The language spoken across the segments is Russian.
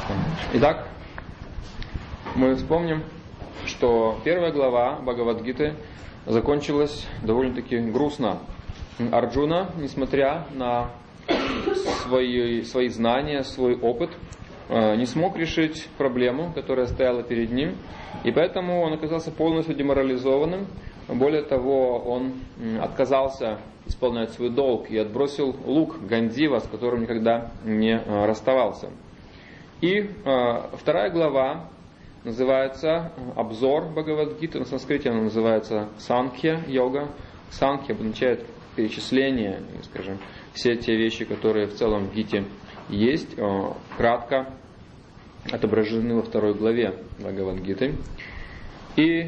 Итак, мы вспомним, что первая глава Бхагавад-гиты закончилась довольно-таки грустно. Арджуна, несмотря на свои знания, свой опыт, не смог решить проблему, которая стояла перед ним, и поэтому он оказался полностью деморализованным. Более того, он отказался исполнять свой долг и отбросил лук Гандива, с которым никогда не расставался. И вторая глава называется «Обзор Бхагавад-гиты». На санскрите она называется «Санкхья-йога». Санкхья обозначает перечисление, скажем, все те вещи, которые в целом в гите есть, кратко отображены во второй главе Бхагавад-гиты. И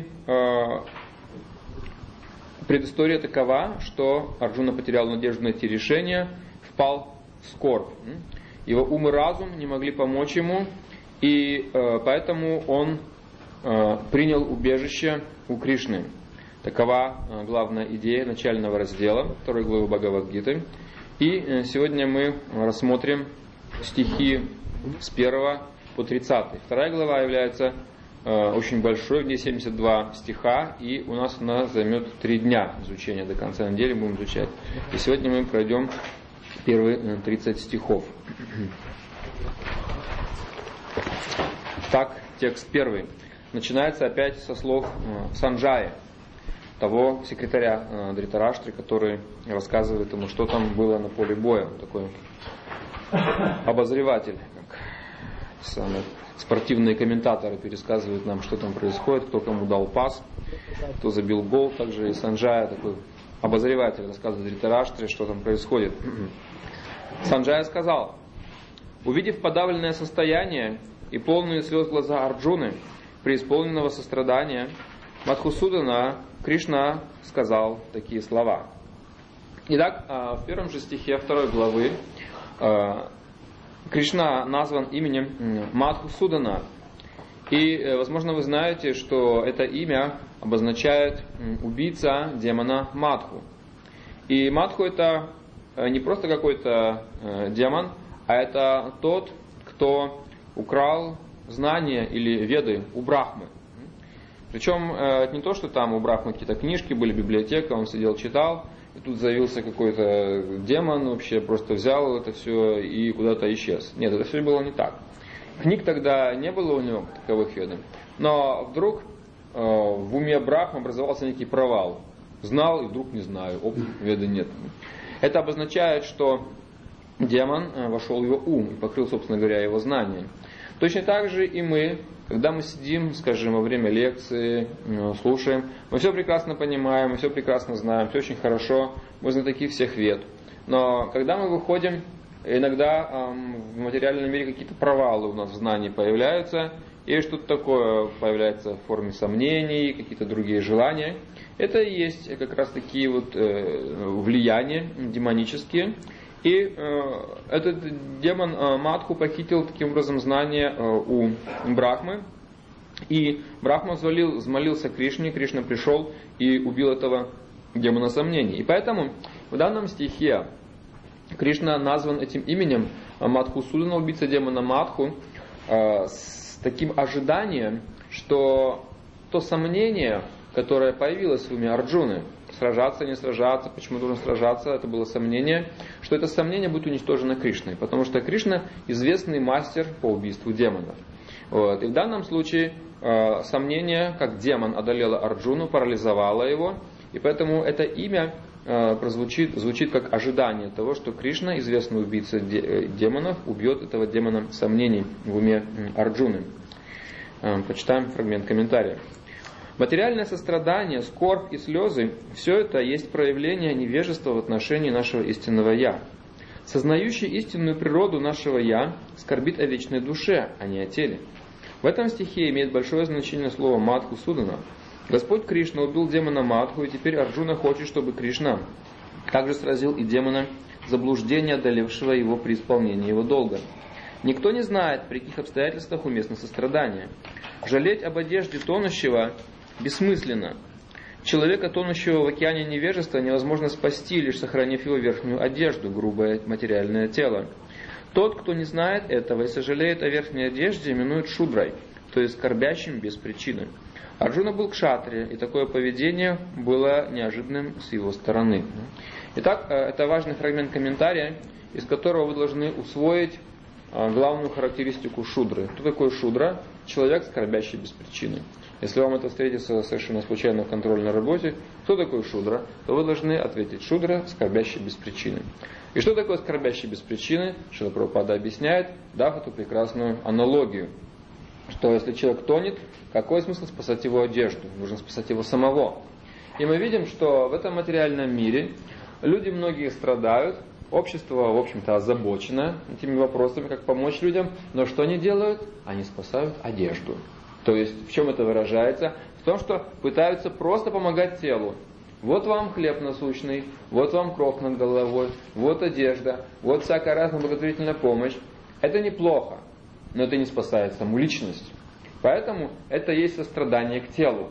предыстория такова, что Арджуна потерял надежду найти решение, впал в скорбь. Его ум и разум не могли помочь ему, и поэтому он принял убежище у Кришны. Такова главная идея начального раздела второй главы Бхагавад-гиты. И сегодня мы рассмотрим стихи с 1 по 30. Вторая глава является очень большой, в ней 72 стиха, и у нас она займет 3 дня изучения, до конца недели будем изучать. И сегодня мы пройдем первые 30 стихов. Так, текст первый. Начинается опять со слов Санджая, того секретаря Дритараштры, который рассказывает ему, что там было на поле боя. Он такой обозреватель, как самые спортивные комментаторы пересказывают нам, что там происходит, кто кому дал пас, кто забил гол. Также и Санджая, такой обозреватель, рассказывает Дритараштре, что там происходит. Санджая сказал: увидев подавленное состояние и полные слез глаза Арджуны, преисполненного сострадания, Мадхусудана, Кришна сказал такие слова. Итак, в первом же стихе второй главы Кришна назван именем Мадхусудана. И, возможно, вы знаете, что это имя обозначает убийца демона Мадху. И Мадху это не просто какой-то демон, а это тот, кто украл знания или веды у Брахмы. Причем это не то, что там у Брахмы какие-то книжки были, библиотека, он сидел, читал, и тут заявился какой-то демон, вообще просто взял это все и куда-то исчез. Нет, это все было не так. Книг тогда не было у него, таковых ведов. Но вдруг в уме Брахмы образовался некий провал. Знал и вдруг не знаю, веды нет. Это обозначает, что демон вошел в его ум и покрыл, собственно говоря, его знания. Точно так же и мы, когда мы сидим, скажем, во время лекции, слушаем, мы все прекрасно понимаем, мы все прекрасно знаем, все очень хорошо, мы знатоки всех вед. Но когда мы выходим, иногда в материальном мире какие-то провалы у нас в знании появляются, и что-то такое появляется в форме сомнений, какие-то другие желания. Это и есть как раз такие вот влияния демонические. И этот демон Мадху похитил таким образом знания у Брахмы. И Брахма взмолился Кришне, Кришна пришел и убил этого демона сомнений. И поэтому в данном стихе Кришна назван этим именем Мадхусудана, убийца демона Мадху, с таким ожиданием, что то сомнение, которое появилось в уме Арджуны, сражаться, не сражаться, почему должен сражаться, это было сомнение, что это сомнение будет уничтожено Кришной, потому что Кришна известный мастер по убийству демонов. Вот. И в данном случае сомнение, как демон, одолело Арджуну, парализовало его, и поэтому это имя звучит как ожидание того, что Кришна, известный убийца демонов, убьет этого демона сомнений в уме Арджуны. Почитаем фрагмент комментария. Материальное сострадание, скорбь и слезы – все это есть проявление невежества в отношении нашего истинного «Я». Сознающий истинную природу нашего «Я» скорбит о вечной душе, а не о теле. В этом стихе имеет большое значение слово «Мадхусудана». Господь Кришна убил демона Мадху, и теперь Арджуна хочет, чтобы Кришна также сразил и демона заблуждения, одолевшего его при исполнении его долга. Никто не знает, при каких обстоятельствах уместно сострадание. Жалеть об одежде тонущего бессмысленно. Человека, тонущего в океане невежества, невозможно спасти, лишь сохранив его верхнюю одежду, грубое материальное тело. Тот, кто не знает этого и сожалеет о верхней одежде, именует шудрой, то есть скорбящим без причины. Арджуна был кшатри, и такое поведение было неожиданным с его стороны. Итак, это важный фрагмент комментария, из которого вы должны усвоить главную характеристику шудры. Кто такой шудра? Человек, скорбящий без причины. Если вам это встретится совершенно случайно в контрольной работе, кто такой шудра, то вы должны ответить: шудра, скорбящий без причины. И что такое скорбящий без причины? Шрила Прабхупада объясняет, дав эту прекрасную аналогию, что если человек тонет, какой смысл спасать его одежду? Нужно спасать его самого. И мы видим, что в этом материальном мире люди многие страдают, общество, в общем-то, озабочено этими вопросами, как помочь людям, но что они делают? Они спасают одежду. То есть, в чем это выражается? В том, что пытаются просто помогать телу. Вот вам хлеб насущный, вот вам кров над головой, вот одежда, вот всякая разная благотворительная помощь. Это неплохо, но это не спасает саму личность. Поэтому это есть сострадание к телу.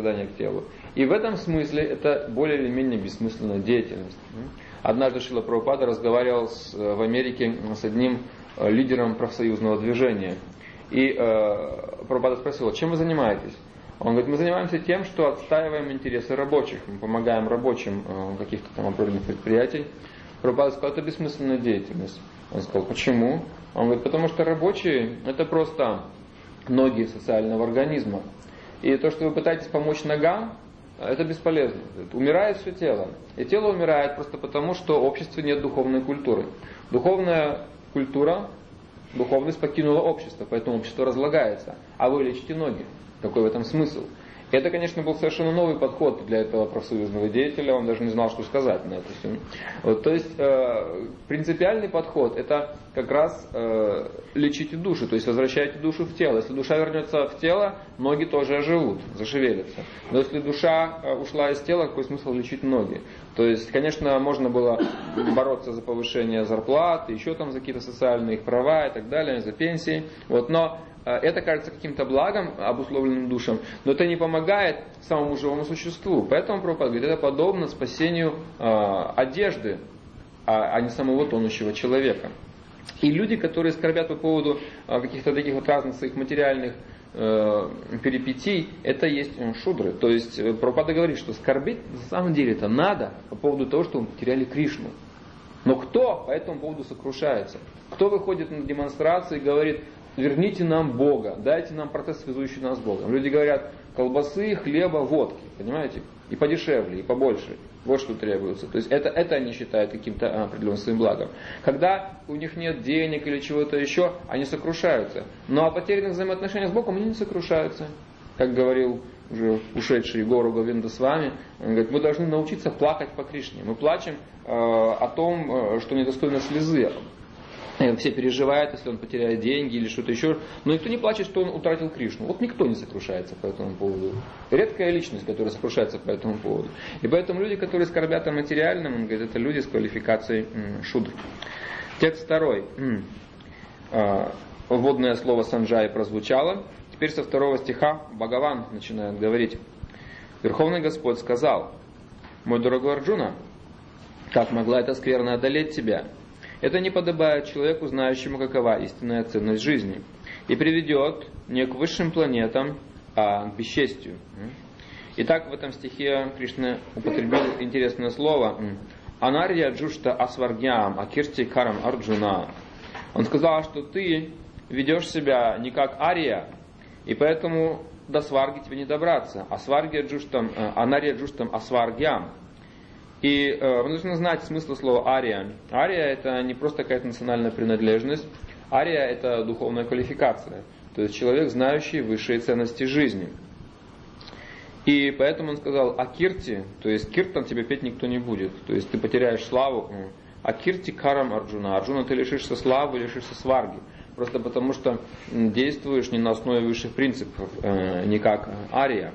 И в этом смысле это более или менее бессмысленная деятельность. Однажды Шрила Прабхупада разговаривал в Америке с одним лидером профсоюзного движения. И Прабхупада спросил: чем вы занимаетесь? Он говорит: мы занимаемся тем, что отстаиваем интересы рабочих, мы помогаем рабочим каких-то там определенных предприятий. Прабхупада сказал: это бессмысленная деятельность. Он сказал: почему? Он говорит: потому что рабочие это просто ноги социального организма. И то, что вы пытаетесь помочь ногам, это бесполезно. Умирает все тело. И тело умирает просто потому, что в обществе нет духовной культуры. Духовная культура, духовность покинула общество, поэтому общество разлагается. А вы лечите ноги. Какой в этом смысл? Это, конечно, был совершенно новый подход для этого профсоюзного деятеля, он даже не знал, что сказать на это все. Вот, то есть принципиальный подход — это как раз лечите душу, то есть возвращайте душу в тело. Если душа вернется в тело, ноги тоже оживут, зашевелятся. Но если душа ушла из тела, какой смысл лечить ноги? То есть, конечно, можно было бороться за повышение зарплат, еще там за какие-то социальные их права и так далее, за пенсии. Вот, но это кажется каким-то благом, обусловленным душам, но это не помогает самому живому существу. Поэтому Прабхупада говорит, это подобно спасению одежды, а не самого тонущего человека. И люди, которые скорбят по поводу каких-то таких вот разных своих материальных перипетий, это есть шудры. То есть Прабхупада говорит, что скорбить на самом деле это надо по поводу того, что мы потеряли Кришну. Но кто по этому поводу сокрушается? Кто выходит на демонстрации и говорит: верните нам Бога, дайте нам процесс, связующий нас с Богом. Люди говорят: колбасы, хлеба, водки, понимаете? И подешевле, и побольше. Вот что требуется. То есть это они считают каким-то определенным своим благом. Когда у них нет денег или чего-то еще, они сокрушаются. Но о потерянных взаимоотношениях с Богом они не сокрушаются. Как говорил уже ушедший Егор Говинда с вами, он говорит: мы должны научиться плакать по Кришне. Мы плачем о том, что недостойно слезы. Все переживают, если он потеряет деньги или что-то еще. Но никто не плачет, что он утратил Кришну. Вот никто не сокрушается по этому поводу. Редкая личность, которая сокрушается по этому поводу. И поэтому люди, которые скорбят о материальном, он говорит, это люди с квалификацией шудр. Текст второй. Вводное слово санджай прозвучало. Теперь со 2 стиха Бхагаван начинает говорить. Верховный Господь сказал: мой дорогой Арджуна, как могла эта скверна одолеть тебя? Это не подобает человеку, знающему, какова истинная ценность жизни, и приведет не к высшим планетам, а к бесчестию. Итак, в этом стихе Кришна употребил интересное слово «Анарья джушта асваргьям акирти карам Арджуна». Он сказал, что ты ведешь себя не как ария, и поэтому до сварги тебе не добраться. Анарья джуштам асваргьям. И вы должны знать смысл слова ария. Ария — это не просто какая-то национальная принадлежность. Ария — это духовная квалификация. То есть человек, знающий высшие ценности жизни. И поэтому он сказал акирти, то есть киртан тебе петь никто не будет. То есть ты потеряешь славу. Акирти карам Арджуна. Арджуна, ты лишишься славы, лишишься сварги. Просто потому что действуешь не на основе высших принципов, не как ария.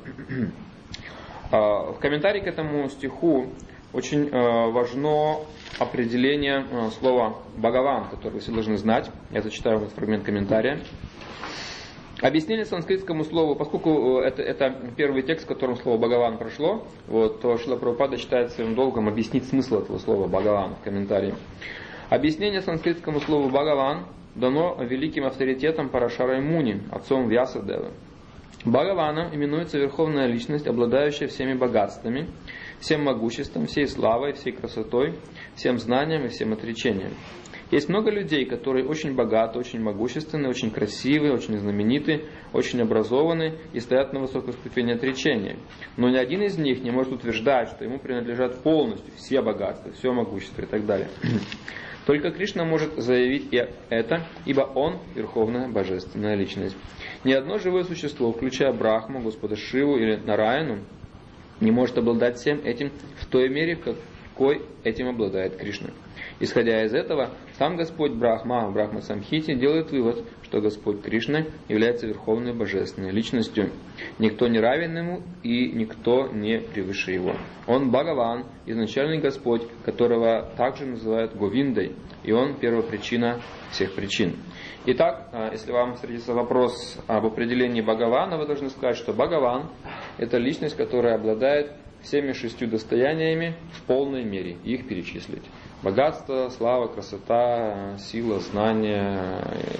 В комментарии к этому стиху очень важно определение слова «Бхагаван», которое вы все должны знать. Я зачитаю вот фрагмент комментария. Объяснение санскритскому слову, поскольку это первый текст, в котором слово «Бхагаван» прошло, вот, то Шрила Прабхупада считает своим долгом объяснить смысл этого слова «Бхагаван» в комментарии. Объяснение санскритскому слову «Бхагаван» дано великим авторитетом Парашарой Муни, отцом Вьясадевы. Бхагаваном именуется верховная личность, обладающая всеми богатствами, всем могуществом, всей славой, всей красотой, всем знанием и всем отречением. Есть много людей, которые очень богаты, очень могущественны, очень красивы, очень знамениты, очень образованы и стоят на высокой ступени отречения. Но ни один из них не может утверждать, что ему принадлежат полностью все богатства, все могущество и так далее. Только Кришна может заявить это, ибо Он – Верховная Божественная Личность. Ни одно живое существо, включая Брахму, Господа Шиву или Нараяну, не может обладать всем этим в той мере, в какой этим обладает Кришна. Исходя из этого, сам Господь Брахма в Брахма-самхите делает вывод, что Господь Кришна является Верховной Божественной Личностью. Никто не равен Ему и никто не превыше Его. Он Бхагаван, изначальный Господь, которого также называют Говиндой, и Он первопричина всех причин. Итак, если вам встретится вопрос об определении Бхагавана, вы должны сказать, что Бхагаван – это личность, которая обладает всеми 6 достояниями в полной мере, и их перечислить. Богатство, слава, красота, сила, знание,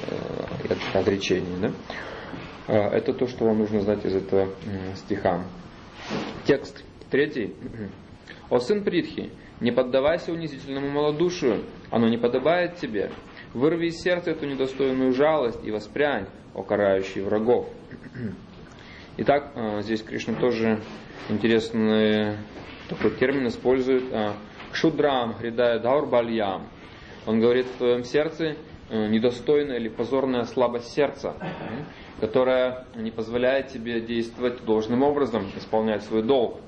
отречение. Да? Это то, что вам нужно знать из этого стиха. Текст 3. «О сын Притхи, не поддавайся унизительному малодушию, оно не подобает тебе. Вырви из сердца эту недостойную жалость и воспрянь, о карающий врагов». Итак, здесь Кришна тоже интересный такой термин использует. «Кшудрам хридая даурбальям». Он говорит, в твоем сердце недостойная или позорная слабость сердца, которая не позволяет тебе действовать должным образом, исполнять свой долг.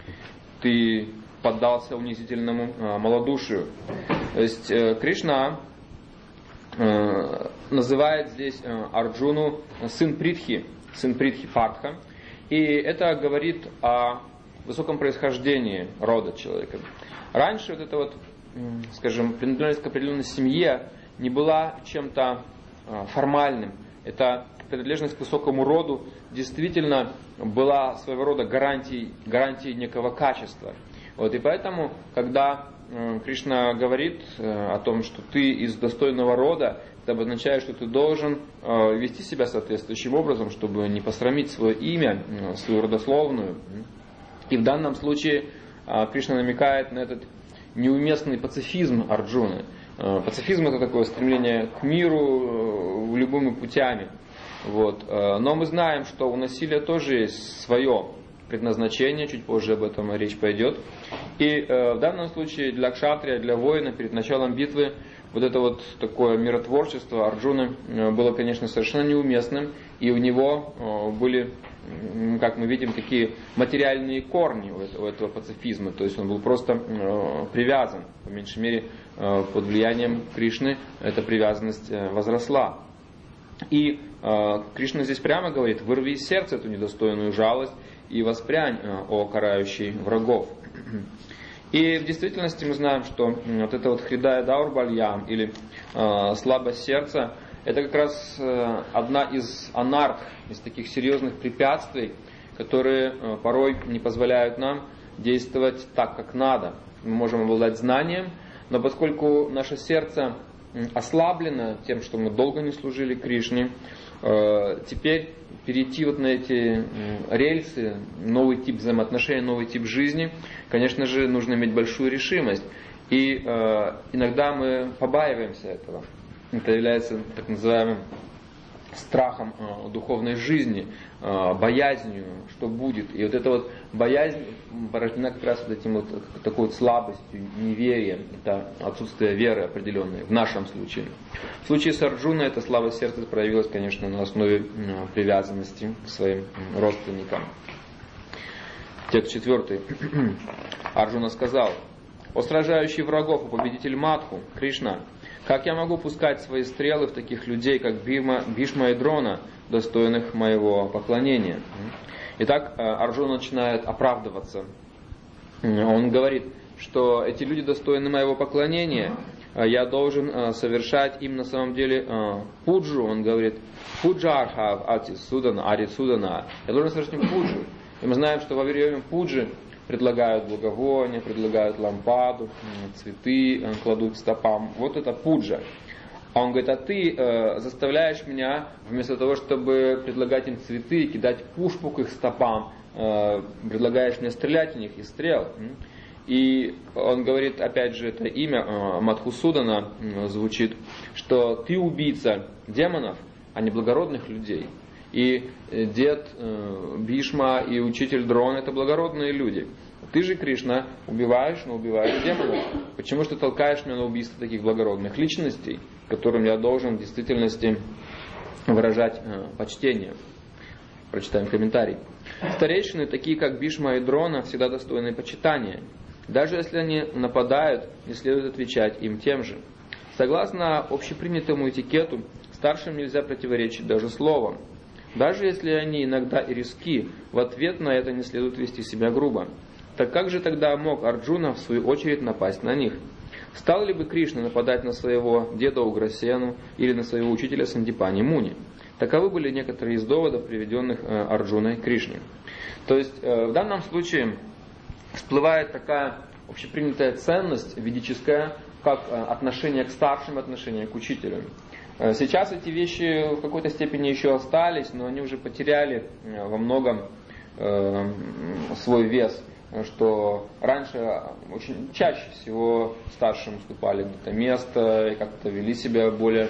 Ты поддался унизительному малодушию. То есть Кришна называет здесь Арджуну сын Притхи Партха. И это говорит о высоком происхождении рода человека. Раньше вот эта вот, скажем, принадлежность к определенной семье не была чем-то формальным. Эта принадлежность к высокому роду действительно была своего рода гарантией некого качества. Вот, и поэтому, когда Кришна говорит о том, что ты из достойного рода, это обозначает, что ты должен вести себя соответствующим образом, чтобы не посрамить свое имя, свою родословную. И в данном случае Кришна намекает на этот неуместный пацифизм Арджуны. Пацифизм — это такое стремление к миру любыми путями. Вот. Но мы знаем, что у насилия тоже есть свое предназначение, чуть позже об этом речь пойдет. И в данном случае для кшатрия, для воина перед началом битвы вот это вот такое миротворчество Арджуны было, конечно, совершенно неуместным, и у него были, как мы видим, такие материальные корни у этого пацифизма, то есть он был просто привязан, по меньшей мере, под влиянием Кришны эта привязанность возросла. И Кришна здесь прямо говорит: вырви из сердца эту недостойную жалость и воспрянь, о карающий врагов. И в действительности мы знаем, что вот это вот хридая даурбальям, или слабость сердца, это как раз одна из анарх, из таких серьезных препятствий, которые порой не позволяют нам действовать так, как надо. Мы можем обладать знанием, но поскольку наше сердце ослаблено тем, что мы долго не служили Кришне, теперь перейти вот на эти рельсы, новый тип взаимоотношений, новый тип жизни, конечно же, нужно иметь большую решимость. И иногда мы побаиваемся этого. Это является так называемым страхом духовной жизни, боязнью, что будет. И вот эта вот боязнь порождена как раз вот этим вот такой вот слабостью, неверием. Это отсутствие веры определенной в нашем случае. В случае с Арджуной эта слабость сердца проявилась, конечно, на основе привязанности к своим родственникам. Текст 4. Арджуна сказал: «О сражающий врагов, о победитель Мадху, Кришна, как я могу пускать свои стрелы в таких людей, как Бхишма и Дрона, достойных моего поклонения?» Итак, Арджуна начинает оправдываться. Он говорит, что эти люди достойны моего поклонения, я должен совершать им на самом деле пуджу. Он говорит: пуджархав ати судана, ари судана. Я должен совершать им пуджу. И мы знаем, что во время пуджи предлагают благовония, предлагают лампаду, цветы кладут к стопам. Вот это пуджа. А он говорит, а ты заставляешь меня, вместо того, чтобы предлагать им цветы, кидать пушпу к их стопам, предлагаешь мне стрелять в них из стрел. И он говорит, опять же, это имя Мадхусудана звучит, что ты убийца демонов, а не благородных людей. И дед Бишма и учитель Дрона — это благородные люди. Ты же, Кришна, убиваешь, но убиваешь демонов. Почему же ты толкаешь меня на убийство таких благородных личностей, которым я должен в действительности выражать почтение? Прочитаем комментарий. Старейшины, такие как Бишма и Дрона, всегда достойны почитания. Даже если они нападают, не следует отвечать им тем же. Согласно общепринятому этикету, старшим нельзя противоречить даже словом. Даже если они иногда и резки, в ответ на это не следует вести себя грубо. Так как же тогда мог Арджуна в свою очередь напасть на них? Стал ли бы Кришна нападать на своего деда Уграсену или на своего учителя Сандипани Муни? Таковы были некоторые из доводов, приведенных Арджуной Кришне. То есть в данном случае всплывает такая общепринятая ценность ведическая, как отношение к старшим, отношение к учителям. Сейчас эти вещи в какой-то степени еще остались, но они уже потеряли во многом свой вес. Что раньше очень чаще всего старшим уступали где-то место и как-то вели себя более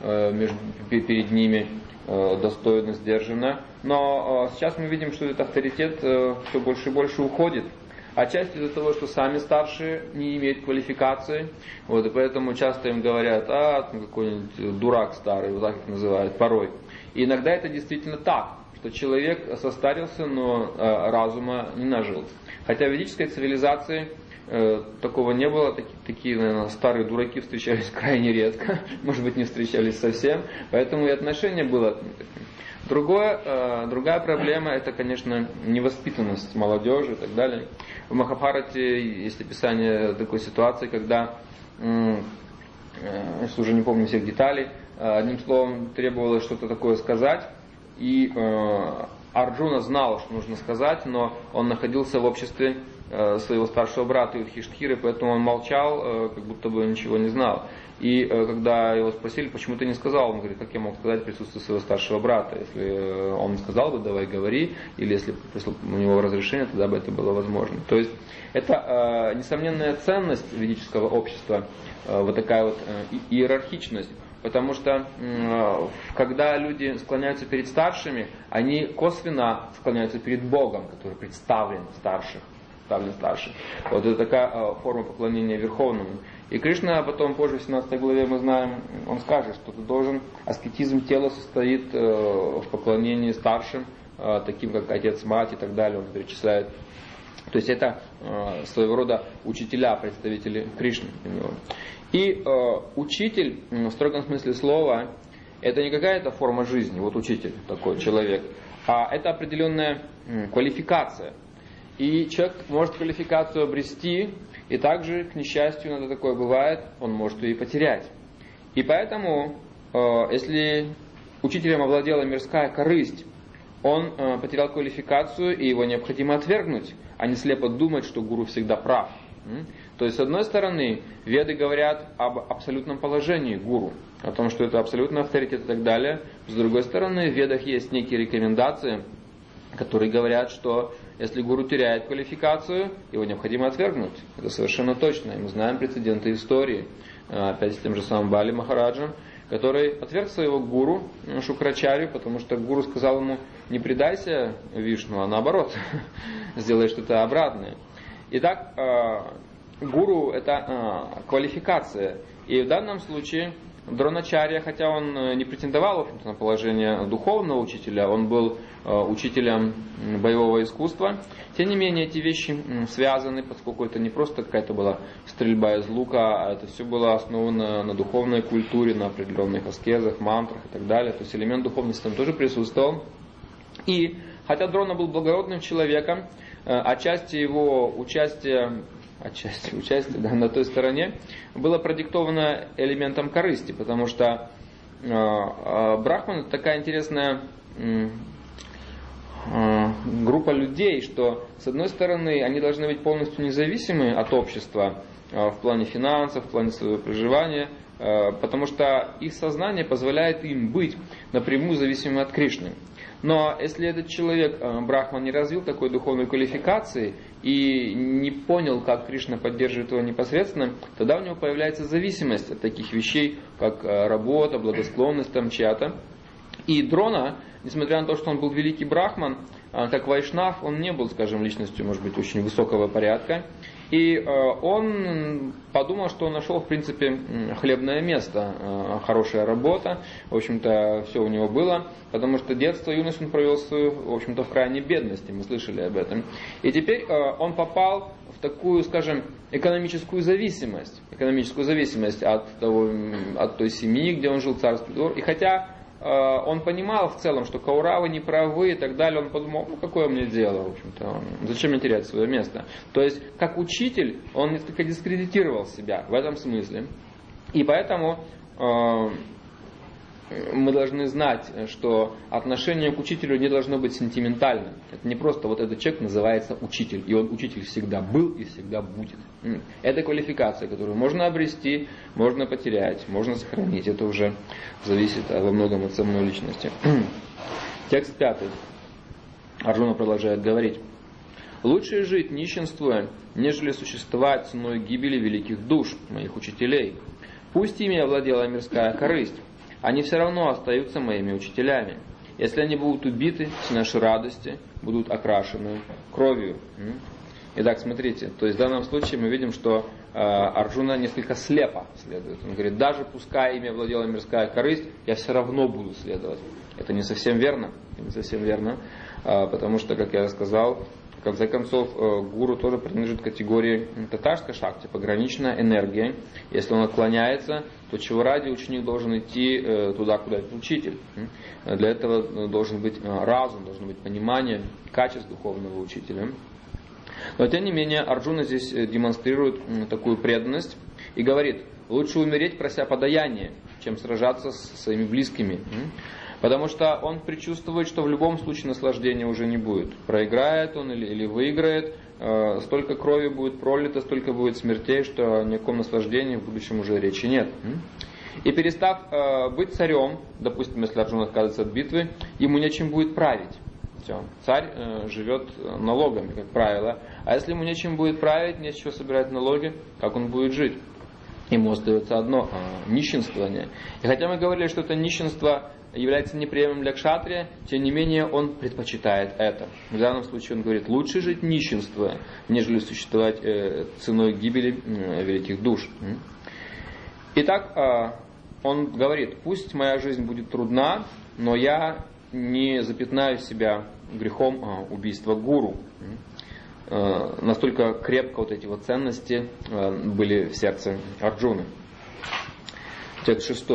перед ними достойно, сдержанно. Но сейчас мы видим, что этот авторитет все больше и больше уходит. Отчасти из-за того, что сами старшие не имеют квалификации, вот, и поэтому часто им говорят, какой-нибудь дурак старый, вот так их называют порой. И иногда это действительно так, что человек состарился, но разума не нажил. Хотя в ведической цивилизации такого не было, такие, наверное, старые дураки встречались крайне редко, может быть, не встречались совсем, поэтому и отношение было таким. Другая проблема — это, конечно, невоспитанность молодежи и так далее. В Махабхарате есть описание такой ситуации, когда, я уже не помню всех деталей, одним словом требовалось что-то такое сказать, и Арджуна знал, что нужно сказать, но он находился в обществе своего старшего брата Юдхиштхиры, поэтому он молчал, как будто бы ничего не знал. И когда его спросили, почему ты не сказал, он говорит, как я мог сказать в присутствии своего старшего брата? Если он сказал бы, давай говори, или если у него разрешение, тогда бы это было возможно. То есть это несомненная ценность ведического общества, вот такая вот иерархичность. Потому что когда люди склоняются перед старшими, они косвенно склоняются перед Богом, который представлен старших. Вот это такая форма поклонения Верховному. И Кришна потом, позже в 17 главе мы знаем, он скажет, что ты должен, аскетизм тела состоит в поклонении старшим, таким как отец, мать и так далее, он перечисляет. То есть это своего рода учителя, представители Кришны. И учитель, в строгом смысле слова, это не какая-то форма жизни, вот учитель такой человек, а это определенная квалификация. И человек может квалификацию обрести, и также, к несчастью, иногда такое бывает, он может ее и потерять. И поэтому, если учителем овладела мирская корысть, он потерял квалификацию, и его необходимо отвергнуть, а не слепо думать, что гуру всегда прав. То есть, с одной стороны, веды говорят об абсолютном положении гуру, о том, что это абсолютный авторитет и так далее. С другой стороны, в ведах есть некие рекомендации, которые говорят, что если гуру теряет квалификацию, его необходимо отвергнуть. Это совершенно точно. И мы знаем прецеденты истории. Опять с тем же самым Бали Махараджем, который отверг своего гуру Шукрачарью, потому что гуру сказал ему, не предайся Вишну, а наоборот, сделай что-то обратное. Итак, гуру это квалификация. И в данном случае Дроначарья, хотя он не претендовал, в общем-то, на положение духовного учителя, он был учителем боевого искусства. Тем не менее, эти вещи связаны, поскольку это не просто какая-то была стрельба из лука, а это все было основано на духовной культуре, на определенных аскезах, мантрах и так далее. То есть элемент духовности там тоже присутствовал. И хотя Дрона был благородным человеком, отчасти его участие на той стороне было продиктовано элементом корысти, потому что Брахман — это такая интересная группа людей, что с одной стороны они должны быть полностью независимы от общества в плане финансов, в плане своего проживания, потому что их сознание позволяет им быть напрямую зависимым от Кришны. Но если этот человек, брахман, не развил такой духовной квалификации и не понял, как Кришна поддерживает его непосредственно, тогда у него появляется зависимость от таких вещей, как работа, благосклонность там чья-то. И Дрона, несмотря на то, что он был великий брахман, как вайшнав, он не был, скажем, личностью, может быть, очень высокого порядка. И он подумал, что он нашел, в принципе, хлебное место, хорошая работа, в общем-то, все у него было, потому что детство, юность он провел свою, в общем-то, в крайней бедности, мы слышали об этом. И теперь он попал в такую, скажем, экономическую зависимость от той семьи, где он жил, царский двор. И хотя он понимал в целом, что Кауравы не правы и так далее, он подумал, какое мне дело, в общем-то, зачем мне терять свое место. То есть, как учитель, он несколько дискредитировал себя в этом смысле. И поэтому мы должны знать, что отношение к учителю не должно быть сентиментальным. Это не просто вот этот человек называется учитель, и он учитель всегда был и всегда будет. Это квалификация, которую можно обрести, можно потерять, можно сохранить. Это уже зависит во многом от самой личности. Текст 5. Арджуна продолжает говорить. «Лучше жить нищенствуя, нежели существовать ценой гибели великих душ, моих учителей. Пусть ими овладела мирская корысть. Они все равно остаются моими учителями. Если они будут убиты, все наши радости будут окрашены кровью». Итак, смотрите, то есть в данном случае мы видим, что Арджуна несколько слепо следует. Он говорит, даже пускай ими овладела мирская корысть, я все равно буду следовать. Это не совсем верно, потому что, как я сказал, в конце концов, гуру тоже принадлежит к категории татарской шакти, пограничная энергия. Если он отклоняется, то чего ради ученик должен идти туда, куда идет учитель. Для этого должен быть разум, должно быть понимание качеств духовного учителя. Но тем не менее Арджуна здесь демонстрирует такую преданность и говорит, лучше умереть, прося подаяния, чем сражаться со своими близкими. Потому что он предчувствует, что в любом случае наслаждения уже не будет. Проиграет он или выиграет, столько крови будет пролито, столько будет смертей, что ни о каком наслаждении в будущем уже речи нет. И перестав быть царем, допустим, если Арджуна отказывается от битвы, ему нечем будет править. Все. Царь живет налогами, как правило. А если ему нечем будет править, не с чего собирать налоги, как он будет жить? Ему остается одно – нищенствование. И хотя мы говорили, что это нищенство является неприемлемым для кшатрия, тем не менее он предпочитает это. В данном случае он говорит, лучше жить нищенствуя, нежели существовать ценой гибели великих душ. Итак, он говорит, пусть моя жизнь будет трудна, но я не запятнаю себя грехом убийства гуру. Настолько крепко вот эти вот ценности были в сердце Арджуны. Текст 6.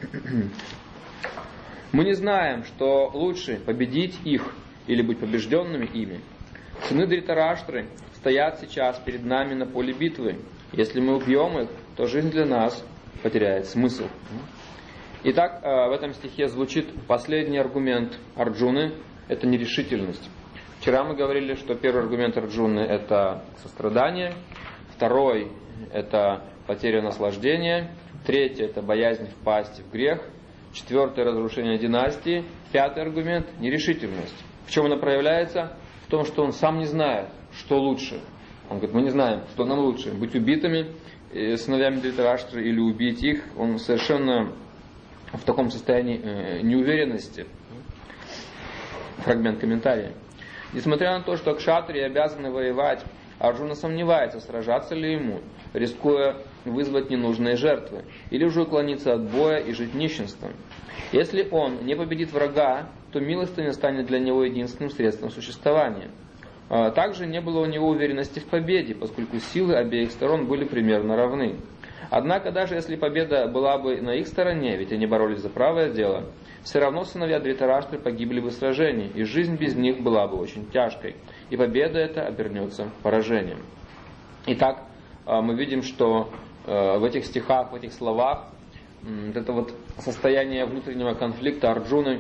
Мы не знаем, что лучше победить их или быть побежденными ими. Сыны Дритараштры стоят сейчас перед нами на поле битвы. Если мы убьем их, то жизнь для нас потеряет смысл. Итак, в этом стихе звучит последний аргумент Арджуны – это нерешительность. Вчера мы говорили, что первый аргумент Арджуны – это сострадание, второй – это потеря наслаждения, третий – это боязнь впасть в грех, четвертый – разрушение династии, пятый аргумент – нерешительность. В чем она проявляется? В том, что он сам не знает, что лучше. Он говорит, мы не знаем, что нам лучше, быть убитыми сыновьями Дритараштры или убить их. Он совершенно в таком состоянии неуверенности. Фрагмент комментария. Несмотря на то, что кшатрии обязаны воевать, Арджуна сомневается, сражаться ли ему, рискуя вызвать ненужные жертвы, или же уклониться от боя и жить нищенством. Если он не победит врага, то милостыня станет для него единственным средством существования. Также не было у него уверенности в победе, поскольку силы обеих сторон были примерно равны. Однако, даже если победа была бы на их стороне, ведь они боролись за правое дело, все равно сыновья Дритараштры погибли бы в сражении, и жизнь без них была бы очень тяжкой, и победа эта обернется поражением. Итак, мы видим, что в этих стихах, в этих словах, это вот состояние внутреннего конфликта Арджуны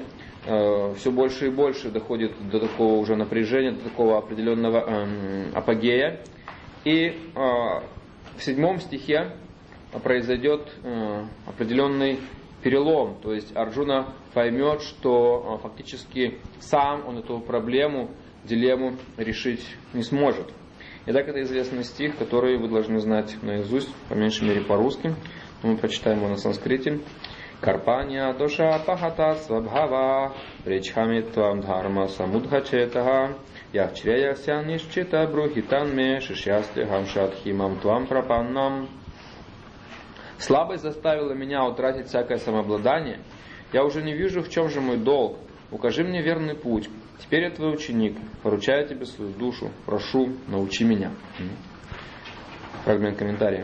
все больше и больше доходит до такого уже напряжения, до такого определенного апогея. И в 7 стихе произойдет определенный перелом, то есть Арджуна поймет, что фактически сам он эту проблему, дилемму решить не сможет. Итак, это известный стих, который вы должны знать наизусть, по меньшей мере по-русски. Мы прочитаем его на санскрите. Карпания доша пахата свабхава причхами твам дхарма самудхачетаха явчреяся нишчита брухитанме шишьясте хамшатхимам твам прапаннам. Слабость заставила меня утратить всякое самообладание. Я уже не вижу, в чем же мой долг. Укажи мне верный путь. Теперь я твой ученик. Поручаю тебе свою душу. Прошу, научи меня. Фрагмент комментария.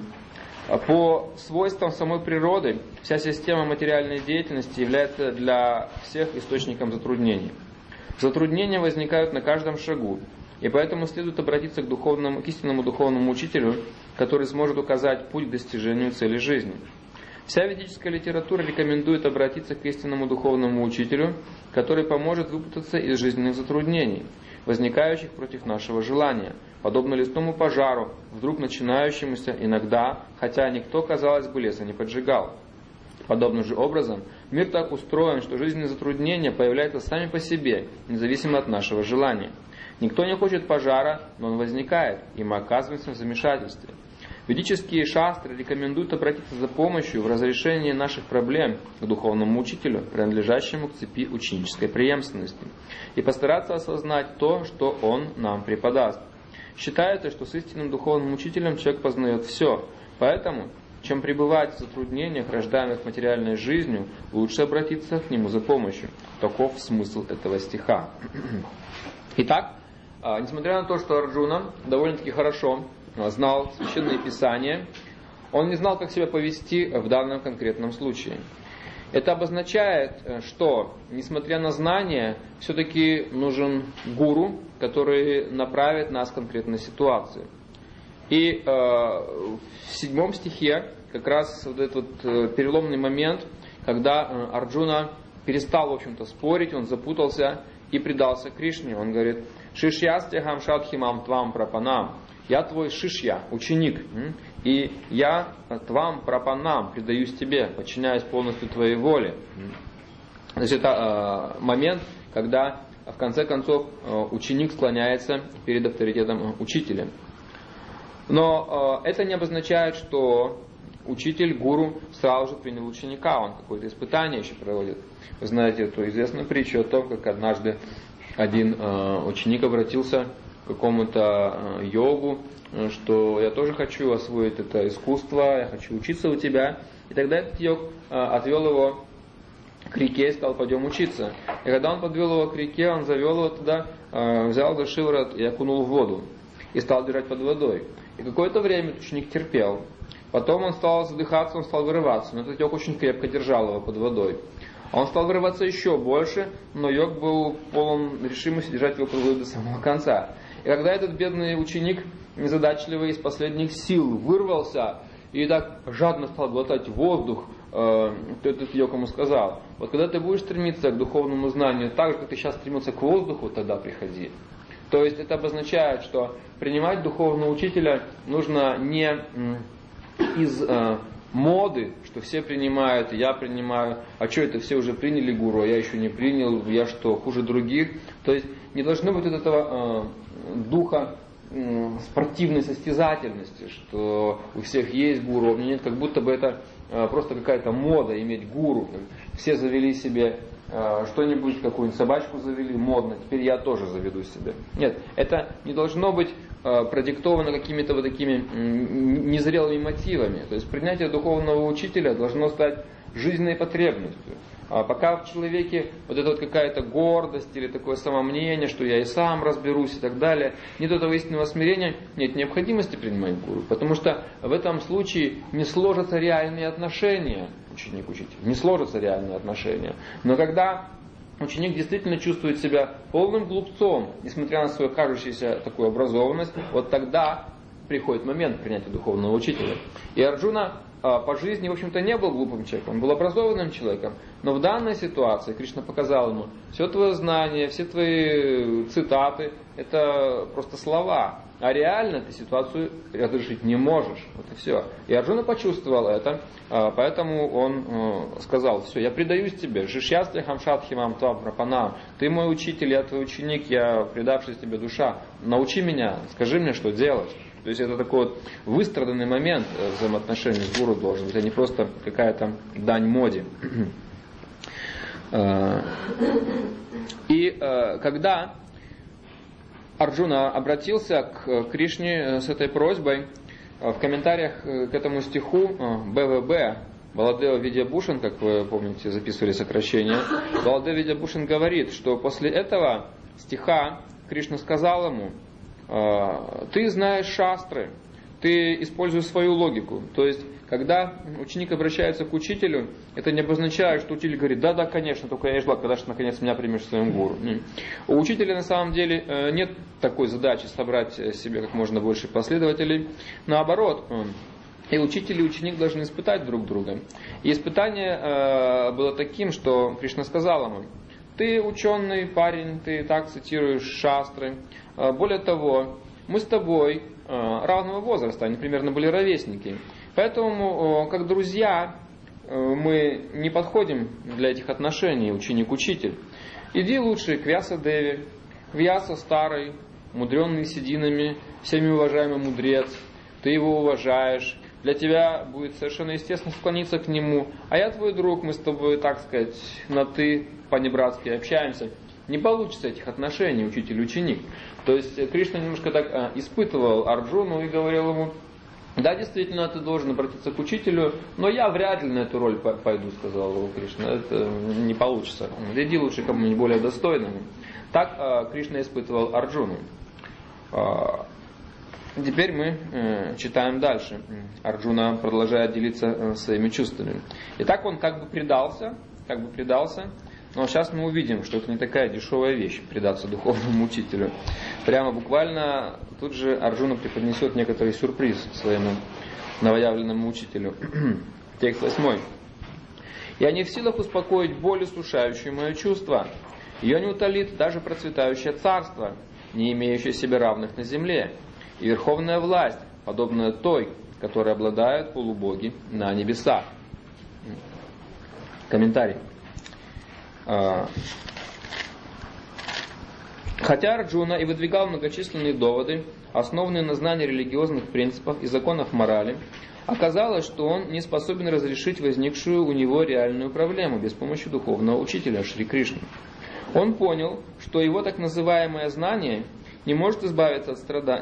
По свойствам самой природы, вся система материальной деятельности является для всех источником затруднений. Затруднения возникают на каждом шагу, и поэтому следует обратиться к истинному духовному учителю, который сможет указать путь к достижению цели жизни. Вся ведическая литература рекомендует обратиться к истинному духовному учителю, который поможет выпутаться из жизненных затруднений, возникающих против нашего желания, подобно лесному пожару, вдруг начинающемуся иногда, хотя никто, казалось бы, леса не поджигал. Подобным же образом, мир так устроен, что жизненные затруднения появляются сами по себе, независимо от нашего желания. Никто не хочет пожара, но он возникает, и мы оказываемся в замешательстве. Ведические шастры рекомендуют обратиться за помощью в разрешении наших проблем к духовному учителю, принадлежащему к цепи ученической преемственности, и постараться осознать то, что он нам преподаст. Считается, что с истинным духовным учителем человек познает все, поэтому, чем пребывать в затруднениях, рождаемых материальной жизнью, лучше обратиться к нему за помощью. Таков смысл этого стиха. Итак, несмотря на то, что Арджуна довольно-таки хорошо знал священные писания, он не знал, как себя повести в данном конкретном случае. Это обозначает, что, несмотря на знания, все-таки нужен гуру, который направит нас в конкретную ситуацию. И в 7 стихе как раз вот этот переломный момент, когда Арджуна перестал, в общем-то, спорить, он запутался и предался Кришне. Он говорит: «Шишьястехам шадхимам твам прапанам». Я твой шишья, ученик, и я твам прапанам, предаюсь тебе, подчиняюсь полностью твоей воле. То есть это момент, когда в конце концов ученик склоняется перед авторитетом учителя. Но это не обозначает, что учитель, гуру, сразу же принял ученика, он какое-то испытание еще проводит. Вы знаете эту известную притчу о том, как однажды один ученик обратился к какому-то йогу, что я тоже хочу освоить это искусство, я хочу учиться у тебя. И тогда этот йог отвел его к реке и сказал: пойдем учиться. И когда он подвел его к реке, он завел его туда, взял за шиворот и окунул в воду. И стал держать под водой. И какое-то время ученик терпел. Потом он стал задыхаться, он стал вырываться. Но этот йог очень крепко держал его под водой. Он стал вырываться еще больше, но йог был полон решимости держать его под водой до самого конца. И когда этот бедный ученик, незадачливый, из последних сил вырвался и так жадно стал глотать воздух, то этот йог ему сказал: вот когда ты будешь стремиться к духовному знанию так же, как ты сейчас стремился к воздуху, тогда приходи. То есть это обозначает, что принимать духовного учителя нужно не из моды, что все принимают, я принимаю, а что это все уже приняли гуру, а я еще не принял, я что, хуже других. То есть не должно быть этого духа спортивной состязательности, что у всех есть гуру, а у меня нет, как будто бы это просто какая-то мода иметь гуру. Все завели себе что-нибудь, какую-нибудь собачку завели, модно, теперь я тоже заведу себе. Нет, это не должно быть продиктовано какими-то вот такими незрелыми мотивами. То есть принятие духовного учителя должно стать жизненной потребностью. А пока в человеке вот эта вот какая-то гордость или такое самомнение, что я и сам разберусь и так далее, нет этого истинного смирения, нет необходимости принимать гуру. Потому что в этом случае не сложатся реальные отношения ученик-учитель. Не сложатся реальные отношения. Но когда ученик действительно чувствует себя полным глупцом, несмотря на свою кажущуюся такую образованность, вот тогда приходит момент принятия духовного учителя. И Арджуна по жизни, в общем-то, не был глупым человеком, он был образованным человеком. Но в данной ситуации Кришна показал ему, все твое знание, все твои цитаты, это просто слова. А реально ты ситуацию разрешить не можешь. Вот и все. И Арджуна почувствовал это, поэтому он сказал, все, я предаюсь тебе, жишьястлихам шатхимам твам прапанам, ты мой учитель, я твой ученик, я предавшись тебе душа, научи меня, скажи мне, что делать. То есть это такой вот выстраданный момент взаимоотношений с гуру должен быть, а не просто какая-то дань моде. И когда Арджуна обратился к Кришне с этой просьбой, в комментариях к этому стиху БВБ, Баладева Видьябушин, как вы помните, записывали сокращение, Баладева Видьябушин говорит, что после этого стиха Кришна сказал ему, ты знаешь шастры, ты используешь свою логику. То есть, когда ученик обращается к учителю, это не обозначает, что учитель говорит, да, конечно, только я и ждал, когда же наконец меня примешь своим гуру. У учителя на самом деле нет такой задачи собрать себе как можно больше последователей. Наоборот, и учитель и ученик должны испытать друг друга. И испытание было таким, что Кришна сказал ему, ты ученый парень, ты так цитируешь шастры. Более того, мы с тобой равного возраста, они примерно были ровесники. Поэтому, как друзья, мы не подходим для этих отношений, ученик-учитель. Иди лучше к Вьяса-деве. Вьяса старый, мудренный сединами, всеми уважаемый мудрец. Ты его уважаешь. Для тебя будет совершенно естественно склониться к нему. А я твой друг, мы с тобой, так сказать, на ты по-небратски общаемся. Не получится этих отношений учитель-ученик. То есть Кришна немножко так испытывал Арджуну и говорил ему, да, действительно, ты должен обратиться к учителю, но я вряд ли на эту роль пойду, сказал Кришна. Это не получится. Иди лучше кому-нибудь более достойному. Так Кришна испытывал Арджуну. Теперь мы читаем дальше. Арджуна продолжает делиться своими чувствами. Итак, он как бы предался, но сейчас мы увидим, что это не такая дешевая вещь, предаться духовному учителю. Прямо буквально тут же Арджуна преподнесет некоторый сюрприз своему новоявленному учителю. Текст 8. «Я не в силах успокоить боль, сушающую мое чувство. Ее не утолит даже процветающее царство, не имеющее себе равных на земле, и верховная власть, подобная той, которой обладают полубоги на небесах». Комментарий. Хотя Арджуна и выдвигал многочисленные доводы, основанные на знании религиозных принципов и законов морали, оказалось, что он не способен разрешить возникшую у него реальную проблему без помощи духовного учителя Шри Кришны. Он понял, что его так называемое знание не поможет избавиться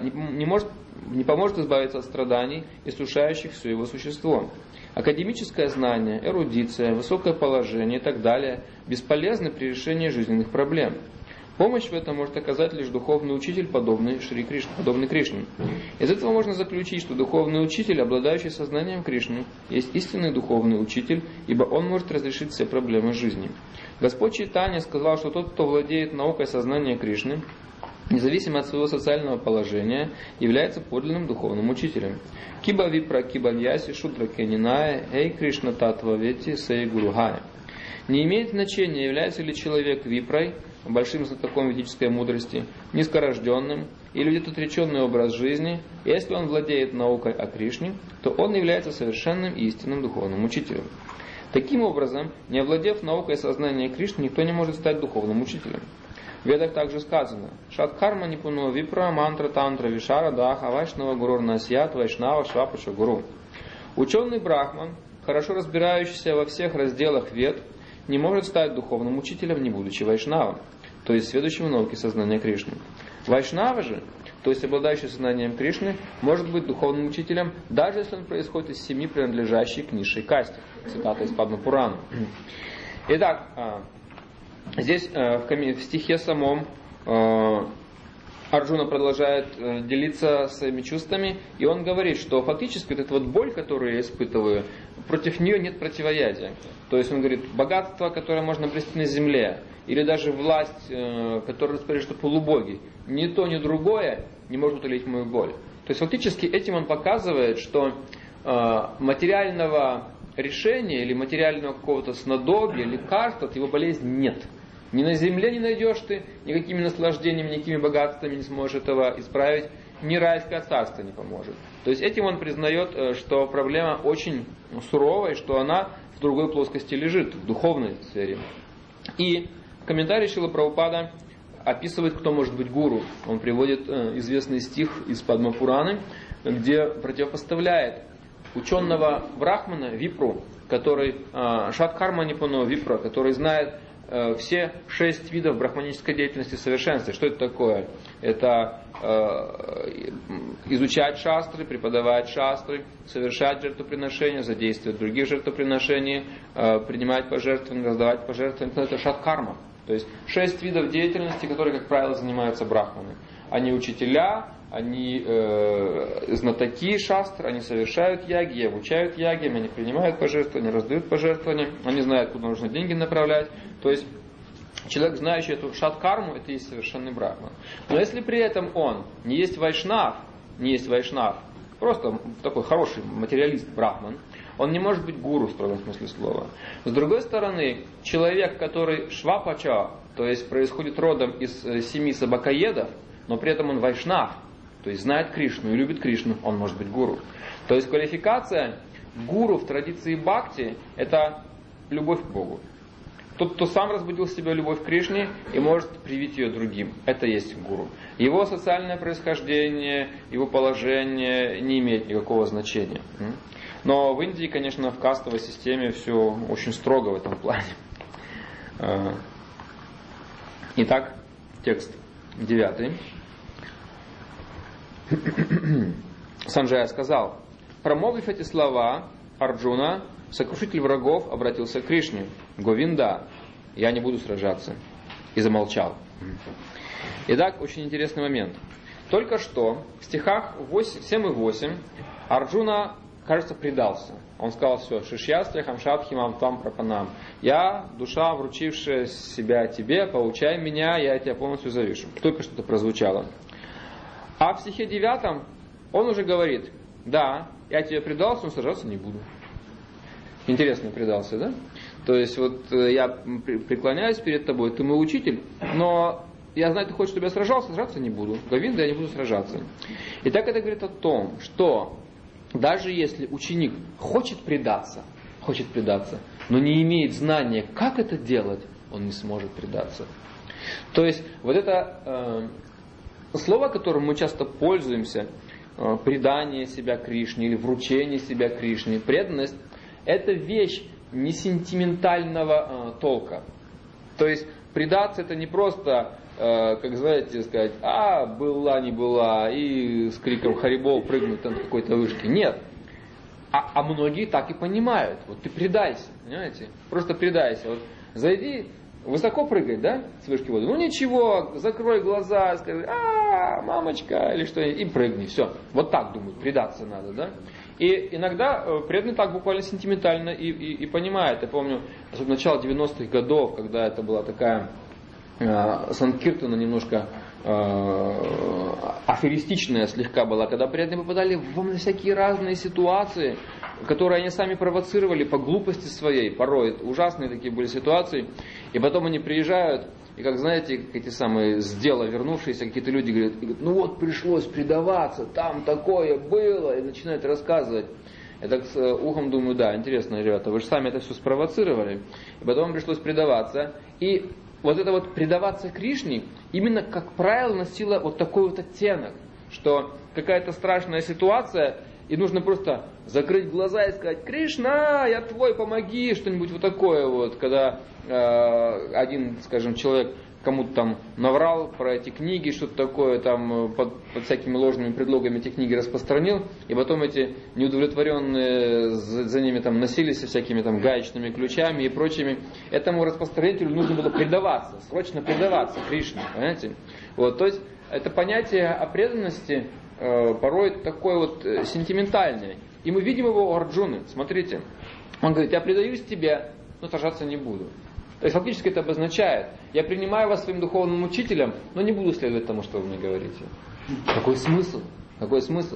от страданий, иссушающих все его существо. Академическое знание, эрудиция, высокое положение и так далее бесполезны при решении жизненных проблем. Помощь в этом может оказать лишь духовный учитель, подобный Кришне. Из этого можно заключить, что духовный учитель, обладающий сознанием Кришны, есть истинный духовный учитель, ибо он может разрешить все проблемы жизни. Господь Чайтанья сказал, что тот, кто владеет наукой сознания Кришны, независимо от своего социального положения, является подлинным духовным учителем. Киба випра кибаньяси шудра кениная эй Кришна татва вети сей гуругая. Не имеет значения, является ли человек випрой, большим знатоком ведической мудрости, низкорожденным или ведет отреченный образ жизни. Если он владеет наукой о Кришне, то он является совершенным и истинным духовным учителем. Таким образом, не овладев наукой сознания Кришны, никто не может стать духовным учителем. В Ведах также сказано: Шадхарма нипуно випра мантра тантра вишара даха вайшнава гурур насьят вайшнава швапача гуру. Ученый брахман, хорошо разбирающийся во всех разделах Вед, не может стать духовным учителем, не будучи вайшнавом, то есть следующим в науке сознания Кришны. Вайшнава же, то есть обладающий сознанием Кришны, может быть духовным учителем, даже если он происходит из семьи, принадлежащей к низшей касте. Цитата из Падма-Пурана. Итак, здесь в стихе самом Арджуна продолжает делиться своими чувствами, и он говорит, что фактически вот эта вот боль, которую я испытываю, против нее нет противоядия. То есть он говорит, богатство, которое можно обрести на земле, или даже власть, которая распоряжается полубоги, ни то, ни другое не может утолить мою боль. То есть фактически этим он показывает, что материального решения или материального какого-то снадобья, лекарства от его болезни нет. Ни на земле не найдешь ты, никакими наслаждениями, никакими богатствами не сможешь этого исправить, ни райское царство не поможет. То есть этим он признает, что проблема очень суровая, что она в другой плоскости лежит, в духовной сфере. И комментарий Шрила Прабхупада описывает, кто может быть гуру. Он приводит известный стих из Падма-пураны, где противопоставляет ученого брахмана, випру, который Шадхарма Нипуно випра, который знает все 6 видов брахманической деятельности в совершенстве. Что это такое? Это изучать шастры, преподавать шастры, совершать жертвоприношения, задействовать других жертвоприношений, принимать пожертвования, раздавать пожертвования. Это шадхарма. То есть 6 видов деятельности, которые, как правило, занимаются брахманы. Они учителя, они знатоки шастр, они совершают яги, обучают ягиям, они принимают пожертвования, раздают пожертвования, они знают, куда нужно деньги направлять. То есть человек, знающий эту шадхарму, это и есть совершенный брахман. Но если при этом он не есть вайшнав, просто такой хороший материалист брахман, он не может быть гуру в строгом смысле слова. С другой стороны, человек, который швапача, то есть происходит родом из 7 собакоедов, но при этом он вайшнав, то есть знает Кришну и любит Кришну, он может быть гуру. То есть квалификация гуру в традиции бхакти – это любовь к Богу. Тот, кто сам разбудил в себе любовь к Кришне и может привить ее другим. Это есть гуру. Его социальное происхождение, его положение не имеет никакого значения. Но в Индии, конечно, в кастовой системе все очень строго в этом плане. Итак, текст 9. Санджая сказал: промолвив эти слова, Арджуна, сокрушитель врагов, обратился к Кришне: Говинда, я не буду сражаться. И замолчал. Итак, очень интересный момент. Только что в стихах 7 и 8 Арджуна, кажется, предался. Он сказал: все, шишьястря хамшадхимам там прапанам. Я, душа, вручившая себя тебе, получай меня, я тебя полностью завишу. Только что это прозвучало. А в стихе 9 он уже говорит: да, я тебе предался, но сражаться не буду. Интересно предался, да? То есть вот я преклоняюсь перед тобой, ты мой учитель, но я знаю, ты хочешь, чтобы я сражаться не буду. Говинда, я не буду сражаться. И так это говорит о том, что даже если ученик хочет предаться, но не имеет знания, как это делать, он не сможет предаться. То есть вот это слово, которым мы часто пользуемся, предание себя Кришне или вручение себя Кришне, преданность, это вещь не сентиментального толка. То есть предаться это не просто, как знаете, сказать: была, не была, и с криком Харибол прыгнуть там с какой-то вышки. Нет. А многие так и понимают. Вот ты предайся, понимаете? Просто предайся. Вот зайди, высоко прыгать, да, с вышки воды. Ну ничего, закрой глаза, скажи: мамочка, или что-нибудь, и прыгни. Все. Вот так думают, предаться надо, да? И иногда преданный так буквально сентиментально и понимает. Я помню, особенно начало 90-х годов, когда это была такая санкиртана немножко аферистичная слегка была, когда преданные попадали в всякие разные ситуации, которые они сами провоцировали по глупости своей, порой ужасные такие были ситуации, и потом они приезжают, и как знаете, эти самые с дела вернувшиеся какие-то люди говорят: ну вот пришлось предаваться, там такое было, и начинают рассказывать. Я так с ухом думаю: да, интересно, ребята, вы же сами это все спровоцировали, и потом пришлось предаваться, и вот это вот предаваться Кришне, именно, как правило, носило вот такой вот оттенок, что какая-то страшная ситуация, и нужно просто закрыть глаза и сказать: Кришна, я твой, помоги, что-нибудь вот такое вот, когда один, скажем, человек кому-то там наврал про эти книги, что-то такое, там под всякими ложными предлогами эти книги распространил, и потом эти неудовлетворенные за ними там носились со всякими там гаечными ключами и прочими. Этому распространителю нужно было предаваться, срочно предаваться Кришне, понимаете? Вот, то есть это понятие о преданности порой такое вот сентиментальное. И мы видим его у Арджуны. Смотрите, он говорит: я предаюсь тебе, но сражаться не буду. То есть фактически это обозначает: я принимаю вас своим духовным учителем, но не буду следовать тому, что вы мне говорите. Какой смысл? Какой смысл?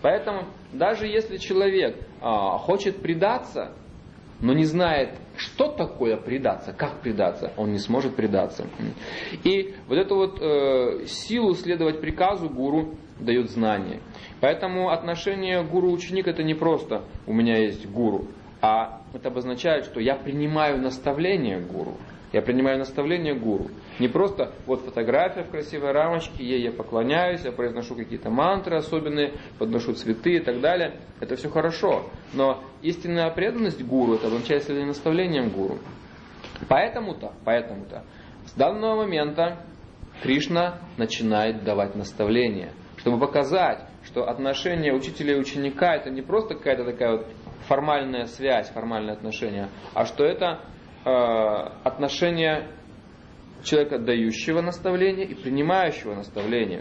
Поэтому даже если человек хочет предаться, но не знает, что такое предаться, как предаться, он не сможет предаться. И вот эту вот силу следовать приказу гуру дает знание. Поэтому отношение гуру-ученик это не просто «у меня есть гуру», а это обозначает, что я принимаю наставление гуру. Я принимаю наставление гуру. Не просто вот фотография в красивой рамочке, ей я поклоняюсь, я произношу какие-то мантры особенные, подношу цветы и так далее. Это все хорошо. Но истинная преданность гуру, это обозначает следование наставлением гуру. Поэтому-то, с данного момента Кришна начинает давать наставления, чтобы показать, что отношение учителя и ученика это не просто какая-то такая вот формальная связь, формальное отношение, а что это отношение человека, дающего наставление и принимающего наставление.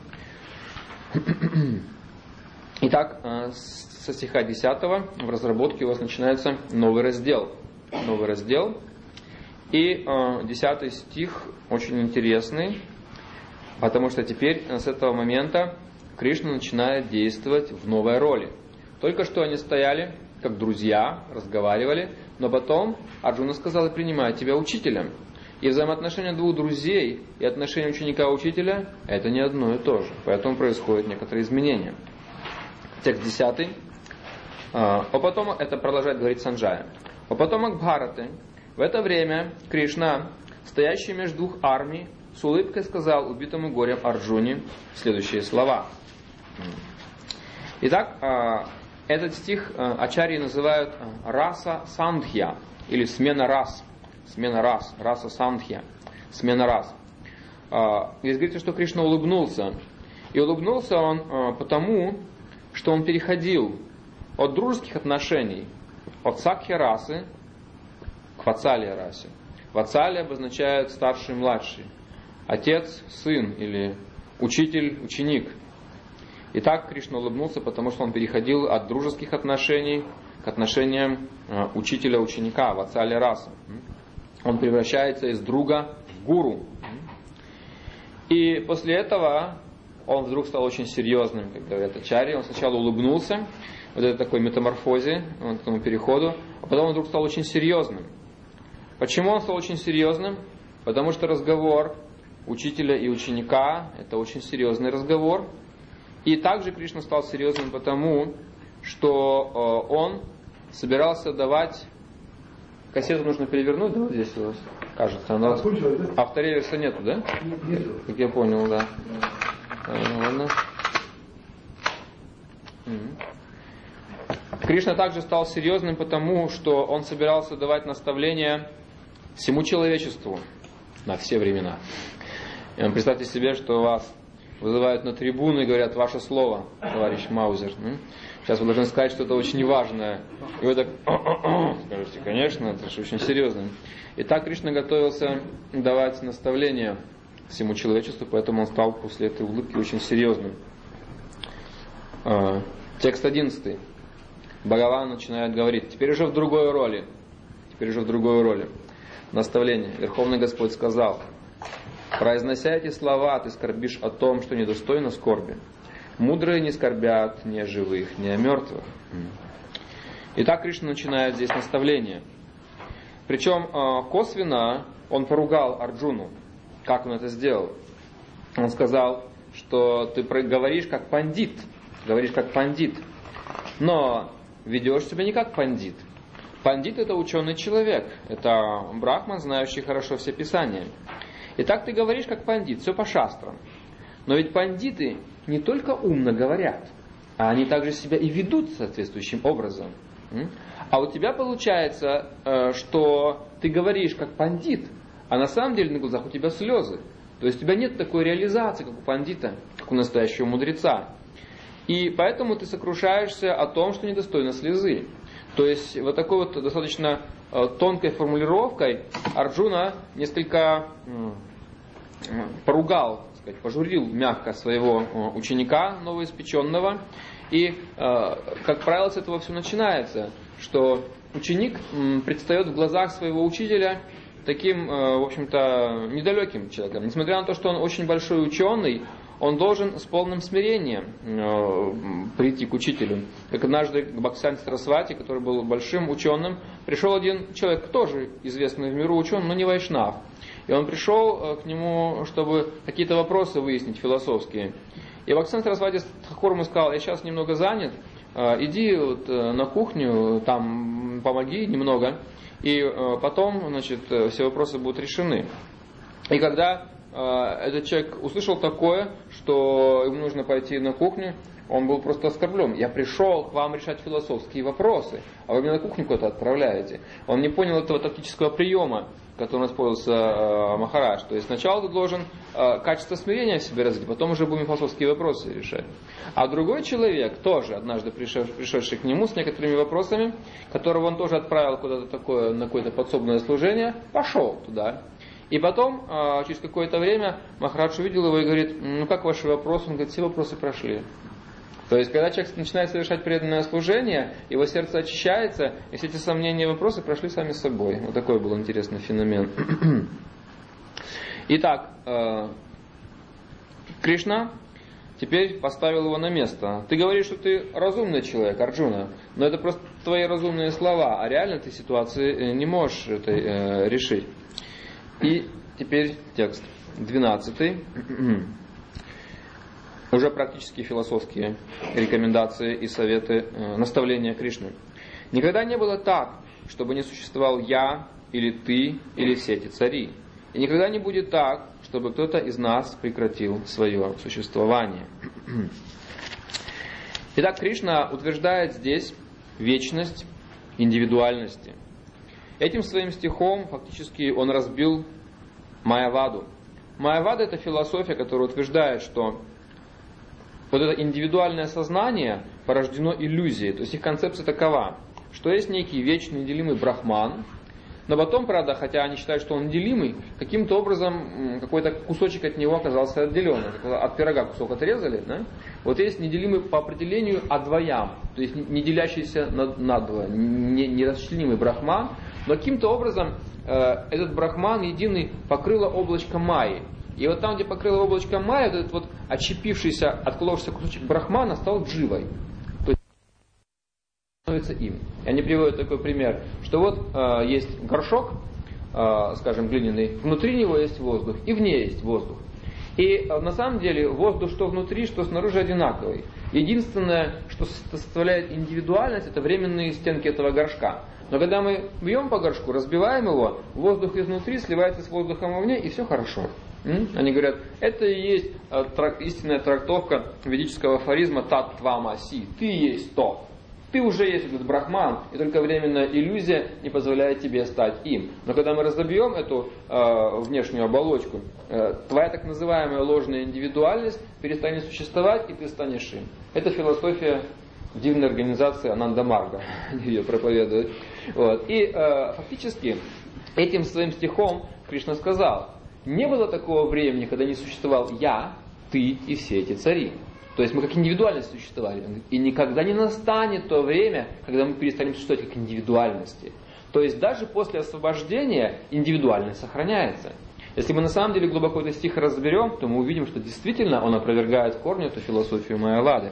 Итак, со стиха 10 в разработке у вас начинается новый раздел. И 10 стих очень интересный, потому что теперь с этого момента Кришна начинает действовать в новой роли. Только что они стояли как друзья, разговаривали, но потом Арджуна сказал: «Я принимаю тебя учителем». И взаимоотношения двух друзей и отношения ученика-учителя это не одно и то же. Поэтому происходят некоторые изменения. Текст 10. А потом, это продолжает говорить Санджая. «О потомок Бхараты, в это время Кришна, стоящий между двух армий, с улыбкой сказал убитому горем Арджуне следующие слова». Итак, этот стих ачарьи называют раса сандхья, или смена рас. Раса сандхья, смена рас. Здесь говорится, что Кришна улыбнулся. И улыбнулся он потому, что он переходил от дружеских отношений, от сакхья расы к ватсалья расе. Ватсалья обозначает старший и младший, отец, сын или учитель, ученик. И так Кришна улыбнулся, потому что он переходил от дружеских отношений к отношениям учителя-ученика, ватсалья расы. Он превращается из друга в гуру. И после этого он вдруг стал очень серьезным, как говорят ачарьи. Он сначала улыбнулся, вот это такой метаморфозе, вот этому переходу, а потом он вдруг стал очень серьезным. Почему он стал очень серьезным? Потому что разговор учителя и ученика – это очень серьезный разговор. И также Кришна стал серьезным потому, что он собирался давать... Кассету нужно перевернуть, да, вот здесь у вас, кажется. Она... Автореверса нету, да? Нету. Как я понял, да. Ладно. Кришна также стал серьезным потому, что он собирался давать наставления всему человечеству на все времена. И представьте себе, что вас вызывают на трибуну и говорят: ваше слово, товарищ Маузер. Сейчас вы должны сказать что-то очень важное. И вы так скажете: конечно, это же очень серьезно. И так Кришна готовился давать наставления всему человечеству, поэтому он стал после этой улыбки очень серьезным. Текст 11. Бхагаван начинает говорить, теперь уже в другой роли. Наставление. Верховный Господь сказал: произнося эти слова, ты скорбишь о том, что недостойно скорби. Мудрые не скорбят ни о живых, ни о мертвых. Итак, Кришна начинает здесь наставление. Причем косвенно он поругал Арджуну. Как он это сделал? Он сказал, что ты говоришь как пандит. Но ведешь себя не как пандит. Пандит — это ученый человек. Это брахман, знающий хорошо все писания. Итак, ты говоришь как пандит, все по шастрам. Но ведь пандиты не только умно говорят, а они также себя и ведут соответствующим образом. А у тебя получается, что ты говоришь как пандит, а на самом деле на глазах у тебя слезы. То есть у тебя нет такой реализации, как у пандита, как у настоящего мудреца. И поэтому ты сокрушаешься о том, что недостойно слезы. То есть вот такой вот достаточно тонкой формулировкой Арджуна несколько поругал, так сказать, пожурил мягко своего ученика новоиспеченного. И, как правило, с этого все начинается, что ученик предстает в глазах своего учителя таким, в общем-то, недалеким человеком. Несмотря на то, что он очень большой ученый, он должен с полным смирением прийти к учителю. Как однажды к Бхактисиданте Сарасвати, который был большим ученым, пришел один человек, тоже известный в миру ученый, но не вайшнав. И он пришел к нему, чтобы какие-то вопросы выяснить, философские. И Бхактисиданта Сарасвати Тхакур ему сказал: я сейчас немного занят, иди вот на кухню, там помоги немного, и потом, значит, все вопросы будут решены. И когда этот человек услышал такое, что ему нужно пойти на кухню, он был просто оскорблен. Я пришел к вам решать философские вопросы, а вы меня на кухню куда-то отправляете. Он не понял этого тактического приема, которым воспользовался Махарадж. То есть сначала ты должен качество смирения в себе развить, потом уже будем философские вопросы решать. А другой человек, тоже однажды пришедший к нему с некоторыми вопросами, которого он тоже отправил куда-то такое, на какое-то подсобное служение, пошел туда. И потом, через какое-то время, Махарадж увидел его и говорит: ну как ваши вопросы? Он говорит: все вопросы прошли. То есть, когда человек начинает совершать преданное служение, его сердце очищается, и все эти сомнения и вопросы прошли сами собой. Вот такой был интересный феномен. Итак, Кришна теперь поставил его на место. Ты говоришь, что ты разумный человек, Арджуна, но это просто твои разумные слова, а реально ты ситуации не можешь решить. И теперь текст 12. Уже практически философские рекомендации и советы, наставления Кришны. Никогда не было так, чтобы не существовал я, или ты, или все эти цари. И никогда не будет так, чтобы кто-то из нас прекратил свое существование. Итак, Кришна утверждает здесь вечность индивидуальности. Этим своим стихом фактически он разбил Майяваду. Майявада — это философия, которая утверждает, что вот это индивидуальное сознание порождено иллюзией. То есть их концепция такова, что есть некий вечный неделимый брахман, но потом, правда, хотя они считают, что он неделимый, каким-то образом какой-то кусочек от него оказался отделен. От пирога кусок отрезали. Да? Вот есть неделимый по определению адваям, то есть не делящийся надвое, нерасчленимый брахман, но каким-то образом этот брахман единый покрыло облачко майи. И вот там, где покрыло облачко майи, вот этот вот отщепившийся, отколовшийся кусочек брахмана стал дживой. То есть становится им. И они приводят такой пример, что вот есть горшок, скажем, глиняный, внутри него есть воздух, и вне есть воздух. И на самом деле воздух что внутри, что снаружи одинаковый. Единственное, что составляет индивидуальность, это временные стенки этого горшка. Но когда мы бьем по горшку, разбиваем его, воздух изнутри сливается с воздухом вовне, и все хорошо. Они говорят, это и есть истинная трактовка ведического афоризма «Таттвамаси». Ты есть то. Ты уже есть этот брахман, и только временная иллюзия не позволяет тебе стать им. Но когда мы разобьем эту внешнюю оболочку, твоя так называемая ложная индивидуальность перестанет существовать, и ты станешь им. Это философия дивной организации Ананда Марга. Ее проповедуют. Вот. И фактически этим своим стихом Кришна сказал, не было такого времени, когда не существовал я, ты и все эти цари. То есть мы как индивидуальность существовали. И никогда не настанет то время, когда мы перестанем существовать как индивидуальности. То есть даже после освобождения индивидуальность сохраняется. Если мы на самом деле глубоко этот стих разберем, то мы увидим, что действительно он опровергает в корне эту философию Майявады.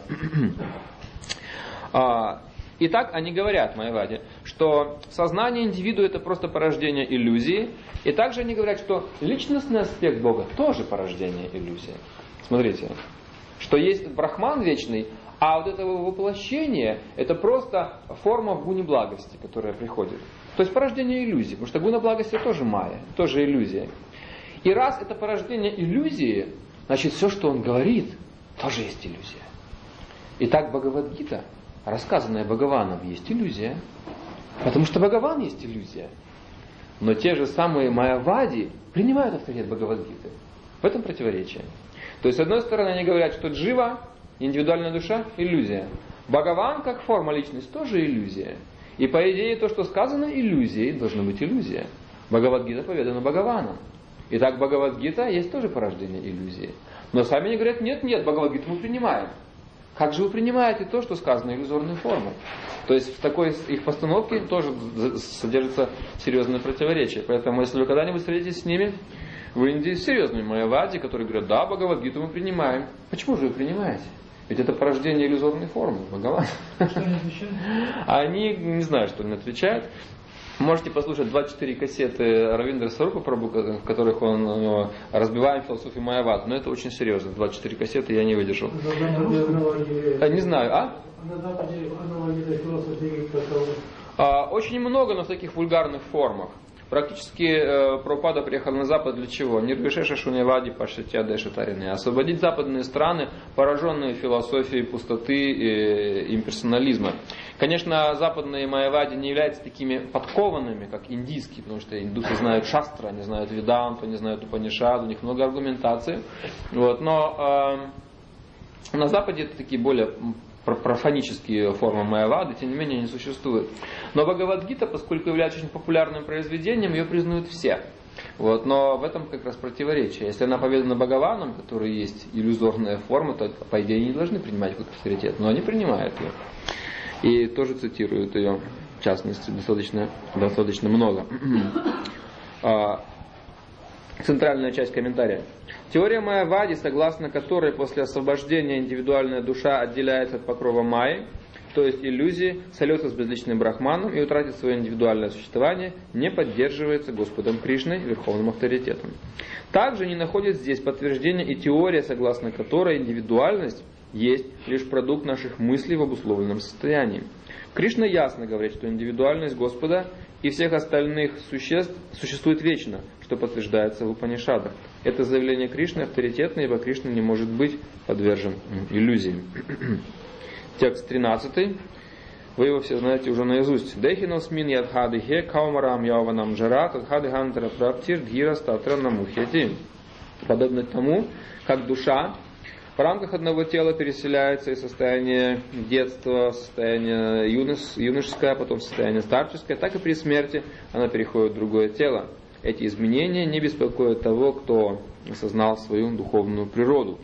Итак, они говорят в Майяваде, что сознание индивида это просто порождение иллюзии. И также они говорят, что личностный аспект Бога тоже порождение иллюзии. Смотрите, что есть брахман вечный, а вот это воплощение это просто форма в гуне благости, которая приходит. То есть порождение иллюзии, потому что гуна благости тоже майя, тоже иллюзия. И раз это порождение иллюзии, значит все, что он говорит, тоже есть иллюзия. Итак, Бхагавад-гита, рассказанная Бхагаваном, есть иллюзия. Потому что Бхагаван есть иллюзия. Но те же самые майявади принимают авторитет Бхагавад-гиты. В этом противоречие. То есть, с одной стороны, они говорят, что джива, индивидуальная душа, иллюзия. Бхагаван, как форма личности, тоже иллюзия. И по идее, то, что сказано иллюзией, должна быть иллюзия. Бхагавад-гита поведана Бхагаваном. Итак, Бхагавад-гита есть тоже порождение иллюзии. Но сами они говорят, нет, Бхагавад-гиту мы принимаем. Как же вы принимаете то, что сказано иллюзорной формой? То есть в такой их постановке тоже содержится серьезное противоречие. Поэтому если вы когда-нибудь встретитесь с ними, В Индии серьезные майявади, которые говорят, да, Бхагавад-гиту мы принимаем. Почему же вы принимаете? Ведь это порождение иллюзорной формы, Бхагаван. Что они отвечают? Они не знают, что они отвечают. Можете послушать 24 кассеты Равиндра Сварупа Прабху, в которых он разбивает философию майявад. Но это очень серьезно. 24 кассеты я не выдержал. Не знаю, а? Очень много, но в таких вульгарных формах. Практически Прабхупада приехал на Запад для чего? Нирвишеша шуньявади пашитя дешатарины. Освободить западные страны, пораженные философией пустоты и имперсонализма. Конечно, западные майявади не являются такими подкованными, как индийские, потому что индусы знают шастра, они знают веданту, они знают Упанишад, у них много аргументации. Вот. Но на Западе это такие более профанические формы майявады, тем не менее, не существуют. Но Бхагавад-гита, поскольку является очень популярным произведением, ее признают все. Вот. Но в этом как раз противоречие. Если она поведана Бхагаваном, который есть иллюзорная форма, то, по идее, они не должны принимать как авторитет. Но они принимают ее. И тоже цитируют ее, в частности, достаточно много. Центральная часть комментария. Теория майявади, согласно которой после освобождения индивидуальная душа отделяется от покрова майи, то есть иллюзии, сольется с безличным брахманом и утратит свое индивидуальное существование, не поддерживается Господом Кришной, верховным авторитетом. Также не находит здесь подтверждения и теория, согласно которой индивидуальность есть лишь продукт наших мыслей в обусловленном состоянии. Кришна ясно говорит, что индивидуальность Господа и всех остальных существ существует вечно, что подтверждается в Упанишадах. Это заявление Кришны авторитетно, ибо Кришна не может быть подвержен иллюзиям. Текст 13. Вы его все знаете уже наизусть. Дехиносмин ядхадихе каумарам яванам джара тадхадихантара праптир дхира статра намухьяти. Подобно тому, как душа в рамках одного тела переселяется из состояния детства, состояние юношеское, потом состояние старческое, так и при смерти она переходит в другое тело. Эти изменения не беспокоят того, кто осознал свою духовную природу.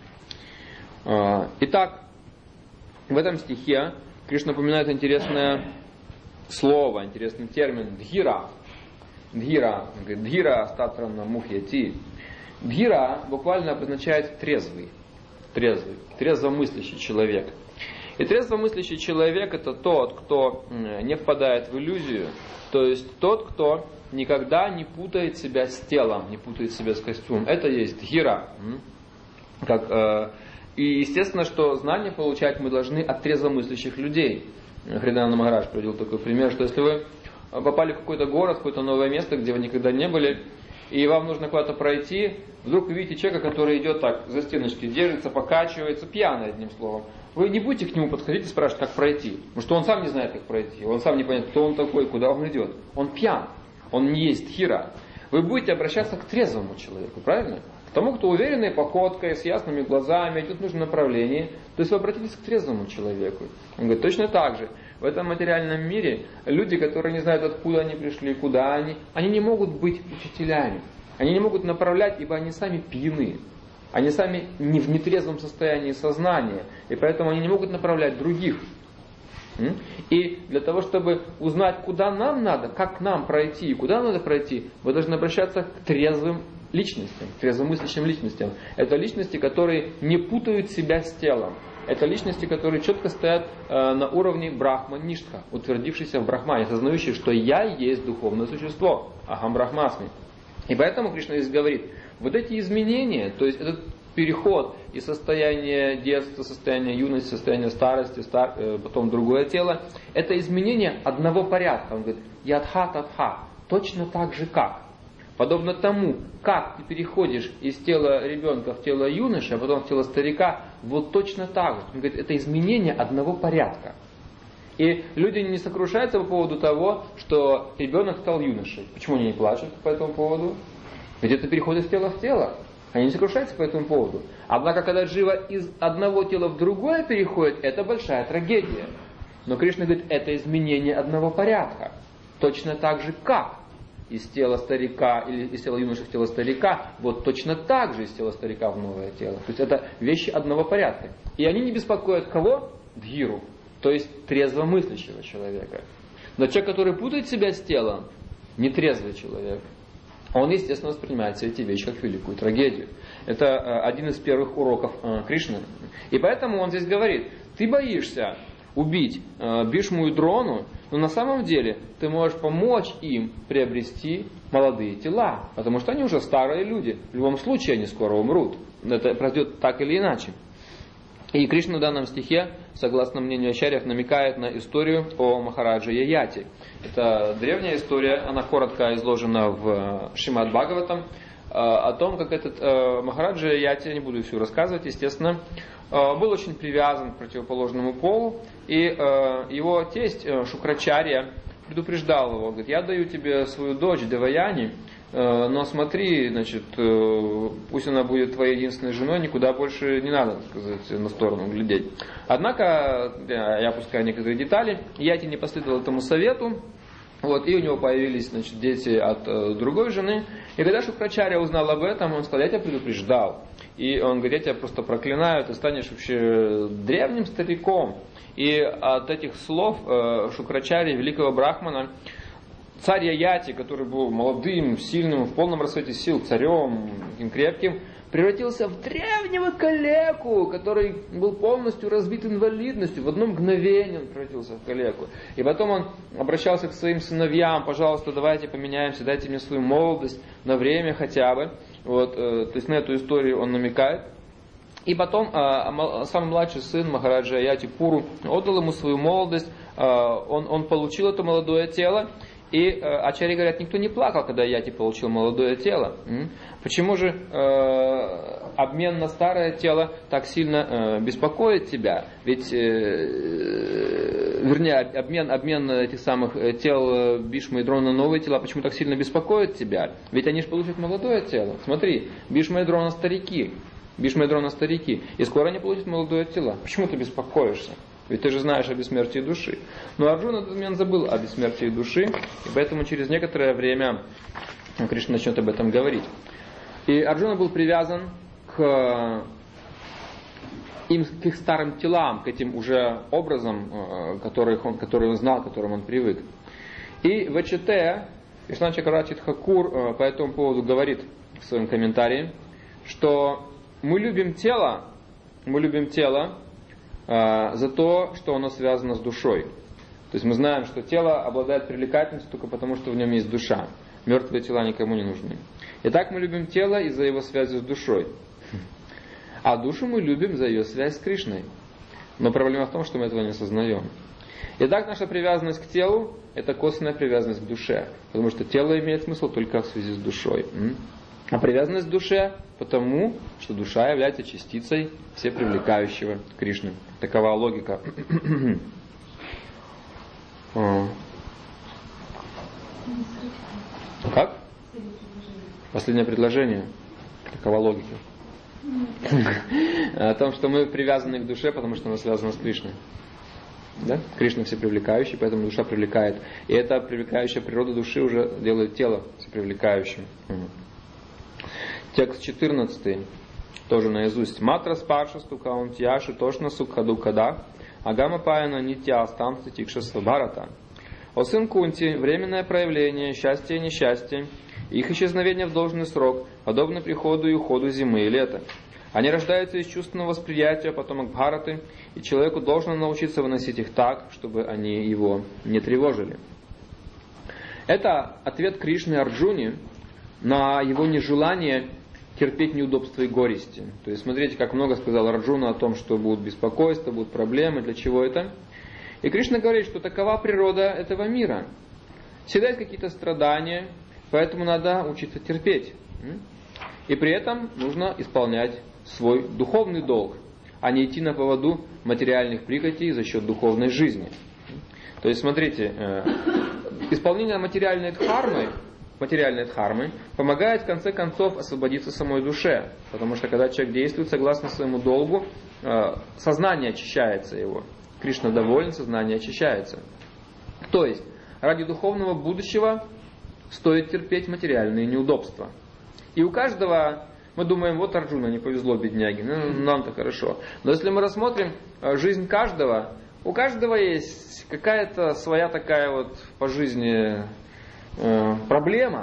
Итак, в этом стихе Кришна упоминает интересное слово, интересный термин дхира. Дхира, дхира статрана мухьяти. Дхира буквально обозначает трезвый, трезвомыслящий человек. И трезвомыслящий человек — это тот, кто не впадает в иллюзию, то есть тот, кто никогда не путает себя с телом, не путает себя с костюмом. Это есть дхира. И естественно, что знания получать мы должны от трезвомыслящих людей. Хридананда Махарадж приводил такой пример, что если вы попали в какой-то город, в какое-то новое место, где вы никогда не были, и вам нужно куда-то пройти, вдруг вы видите человека, который идет так, за стеночки держится, покачивается, пьяный, одним словом. Вы не будете к нему подходить и спрашивать, как пройти. Потому что он сам не знает, как пройти. Он сам не понимает, кто он такой, куда он идет. Он пьян. Он не есть дхира. Вы будете обращаться к трезвому человеку, правильно? К тому, кто уверенной походкой, с ясными глазами, идет в нужном направлении. То есть вы обратитесь к трезвому человеку. Он говорит, точно так же. В этом материальном мире люди, которые не знают, откуда они пришли, куда они не могут быть учителями. Они не могут направлять, ибо они сами пьяны. Они сами не в нетрезвом состоянии сознания. И поэтому они не могут направлять других. И для того, чтобы узнать, куда нам надо, как нам пройти и куда надо пройти, вы должны обращаться к трезвым личностям, к трезвомыслящим личностям. Это личности, которые не путают себя с телом. Это личности, которые четко стоят на уровне брахма-ништха, утвердившиеся в брахмане, осознающие, что я есть духовное существо, ахам брахмасми. И поэтому Кришна здесь говорит, вот эти изменения, то есть этот переход из состояния детства, состояния юности, состояния старости, потом другое тело, это изменение одного порядка. Он говорит, ядха-татха, точно так же как. Подобно тому, как ты переходишь из тела ребенка в тело юноши, а потом в тело старика, вот точно так же. Он говорит, это изменение одного порядка. И люди не сокрушаются по поводу того, что ребенок стал юношей. Почему они не плачут по этому поводу? Ведь это переход из тела в тело. Они не сокрушаются по этому поводу. Однако, когда живо из одного тела в другое переходит, это большая трагедия. Но Кришна говорит, это изменение одного порядка. Точно так же, как из тела старика или из тела юноши в тело старика, вот точно так же из тела старика в новое тело. То есть это вещи одного порядка. И они не беспокоят кого? Дхиру, то есть трезвомыслящего человека. Но человек, который путает себя с телом, нетрезвый человек. он, естественно, воспринимает все эти вещи как великую трагедию. Это один из первых уроков Кришны. И поэтому он здесь говорит, ты боишься убить Бхишму и Дрону, но на самом деле ты можешь помочь им приобрести молодые тела, потому что они уже старые люди. В любом случае они скоро умрут. Это произойдет так или иначе. И Кришна в данном стихе, согласно мнению ачарьев, намекает на историю о Махараджа Яяти. Это древняя история, она коротко изложена в Шримад Бхагаватам, о том, как этот Махараджа Яяти, я не буду всю рассказывать, естественно, был очень привязан к противоположному полу, и его тесть Шукрачарья предупреждал его, говорит, я даю тебе свою дочь Деваяни, но смотри, значит, пусть она будет твоей единственной женой, никуда больше не надо, так сказать, на сторону глядеть. Однако, я опускаю некоторые детали, Яти не последовал этому совету, вот, и у него появились, значит, дети от другой жены. И когда Шукрачарья узнал об этом, он сказал, я тебя предупреждал. И он говорит, я тебя просто проклинаю, ты станешь вообще древним стариком. И от этих слов Шукрачарьи, великого брахмана, царь Яяти, который был молодым, сильным, в полном расцвете сил, царем, таким крепким, превратился в древнего калеку, который был полностью разбит инвалидностью. В одно мгновение он превратился в калеку. И потом он обращался к своим сыновьям, пожалуйста, давайте поменяемся, дайте мне свою молодость на время хотя бы. Вот, то есть на эту историю он намекает. И потом самый младший сын Махараджа Яяти Пуру отдал ему свою молодость, он получил это молодое тело. И ачарьи говорят, никто не плакал, когда Яти получил молодое тело. Почему же обмен на старое тело так сильно беспокоит тебя? Ведь, вернее, обмен этих самых тел Бхишмы и Дрона на новые тела, почему так сильно беспокоит тебя? Ведь они же получат молодое тело. Смотри, Бхишма и Дрона старики. Бхишма и Дрона старики. И скоро они получат молодое тело. Почему ты беспокоишься? Ведь ты же знаешь о бессмертии души. Но Арджуна в этот момент забыл о бессмертии души, и поэтому через некоторое время Кришна начнет об этом говорить. И Арджуна был привязан к их старым телам, к этим уже образам, который он знал, к которым он привык. И в ЧТ Кришна Чакраварти Тхакур по этому поводу говорит в своем комментарии, что мы любим тело за то, что оно связано с душой. То есть мы знаем, что тело обладает привлекательностью только потому, что в нем есть душа. Мертвые тела никому не нужны. Итак, мы любим тело из-за его связи с душой. А душу мы любим за ее связь с Кришной. Но проблема в том, что мы этого не осознаем. Итак, наша привязанность к телу – это косвенная привязанность к душе. Потому что тело имеет смысл только в связи с душой. А привязанность к душе потому, что душа является частицей всепривлекающего Кришны. Такова логика. Как? Последнее предложение. Такова логика. О том, что мы привязаны к душе, потому что она связана с Кришной. Да? Кришна всепривлекающий, поэтому душа привлекает. И эта привлекающая природа души уже делает тело всепривлекающим. Текст 14, тоже наизусть. Матра спаршасту каунтьяши тошна сукхаду када, агама паяна нитья астанцы тикшасва бхарата. О сын Кунти, временное проявление, счастье и несчастье, их исчезновение в должный срок, подобно приходу и уходу зимы и лета. Они рождаются из чувственного восприятия потомок Бхараты, и человеку должно научиться выносить их так, чтобы они его не тревожили. Это ответ Кришны Арджуне на его нежелание терпеть неудобства и горести. То есть смотрите, как много сказал Арджуна о том, что будут беспокойства, будут проблемы, для чего это. И Кришна говорит, что такова природа этого мира. Всегда есть какие-то страдания, поэтому надо учиться терпеть. И при этом нужно исполнять свой духовный долг, а не идти на поводу материальных прихотей за счет духовной жизни. То есть смотрите, исполнение материальной дхармы помогает в конце концов освободиться самой душе. Потому что когда человек действует согласно своему долгу, сознание очищается его. Кришна доволен, сознание очищается. То есть ради духовного будущего стоит терпеть материальные неудобства. И у каждого, мы думаем, вот Арджуна, не повезло бедняге, нам-то хорошо. Но если мы рассмотрим жизнь каждого, у каждого есть какая-то своя такая вот по жизни проблема.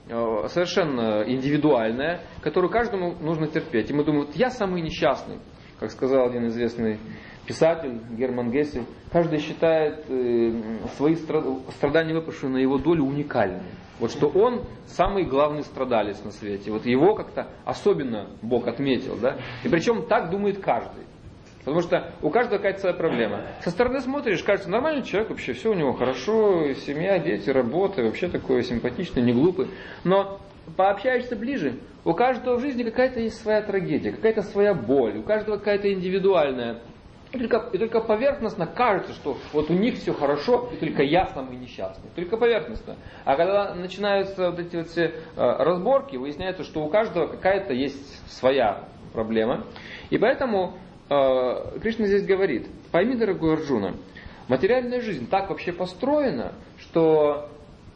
совершенно индивидуальная, которую каждому нужно терпеть. И мы думаем, вот я самый несчастный, как сказал один известный писатель Герман Гессе, каждый считает свои страдания, выпавшие на его долю, уникальными. Вот что он самый главный страдалец на свете. Вот его как-то особенно Бог отметил. Да? И причем так думает каждый. Потому что у каждого какая-то своя проблема. Со стороны смотришь, кажется, нормальный человек, вообще все у него хорошо, семья, дети, работа, вообще такой симпатичный, не глупый. Но пообщаешься ближе, у каждого в жизни какая-то есть своя трагедия, какая-то своя боль, у каждого какая-то индивидуальная. И только поверхностно кажется, что вот у них все хорошо, и только я самый несчастный. Только поверхностно. А когда начинаются вот эти вот все разборки, выясняется, что у каждого какая-то есть своя проблема. И поэтому Кришна здесь говорит: пойми, дорогой Арджуна, материальная жизнь так вообще построена, что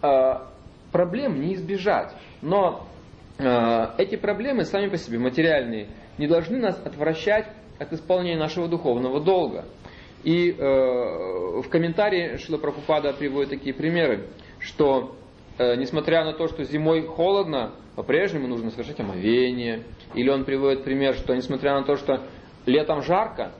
проблем не избежать. Но эти проблемы сами по себе, материальные, не должны нас отвращать от исполнения нашего духовного долга. И в комментарии Шрила Прабхупада приводит такие примеры, что несмотря на то, что зимой холодно, по-прежнему нужно совершать омовение. Или он приводит пример, что несмотря на то, что летом жарко,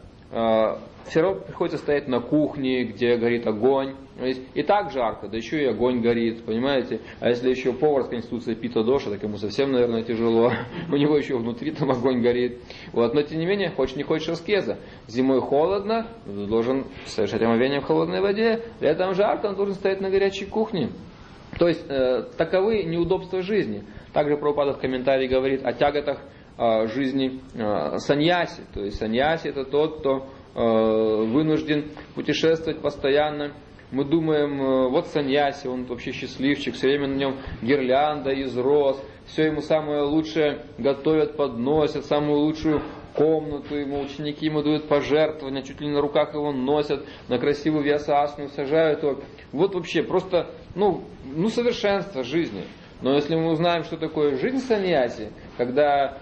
все равно приходится стоять на кухне, где горит огонь. И так жарко, да еще и огонь горит, понимаете? А если еще повар с конституцией пита-доша, так ему совсем, наверное, тяжело. У него еще внутри там огонь горит. Вот. Но тем не менее, хочешь не хочешь аскеза. Зимой холодно, должен совершать омовение в холодной воде. Летом жарко, он должен стоять на горячей кухне. То есть, таковы неудобства жизни. Также Прабхупада в комментарии говорит о тяготах жизни саньяси. То есть саньяси — это тот, кто вынужден путешествовать постоянно. Мы думаем, вот саньяси, он вообще счастливчик, все время на нем гирлянда из роз, все ему самое лучшее готовят, подносят, самую лучшую комнату ему, ученики ему дают пожертвования, чуть ли на руках его носят, на красивую вьяса-асану сажают его. Вот вообще просто, совершенство жизни. Но если мы узнаем, что такое жизнь саньяси, когда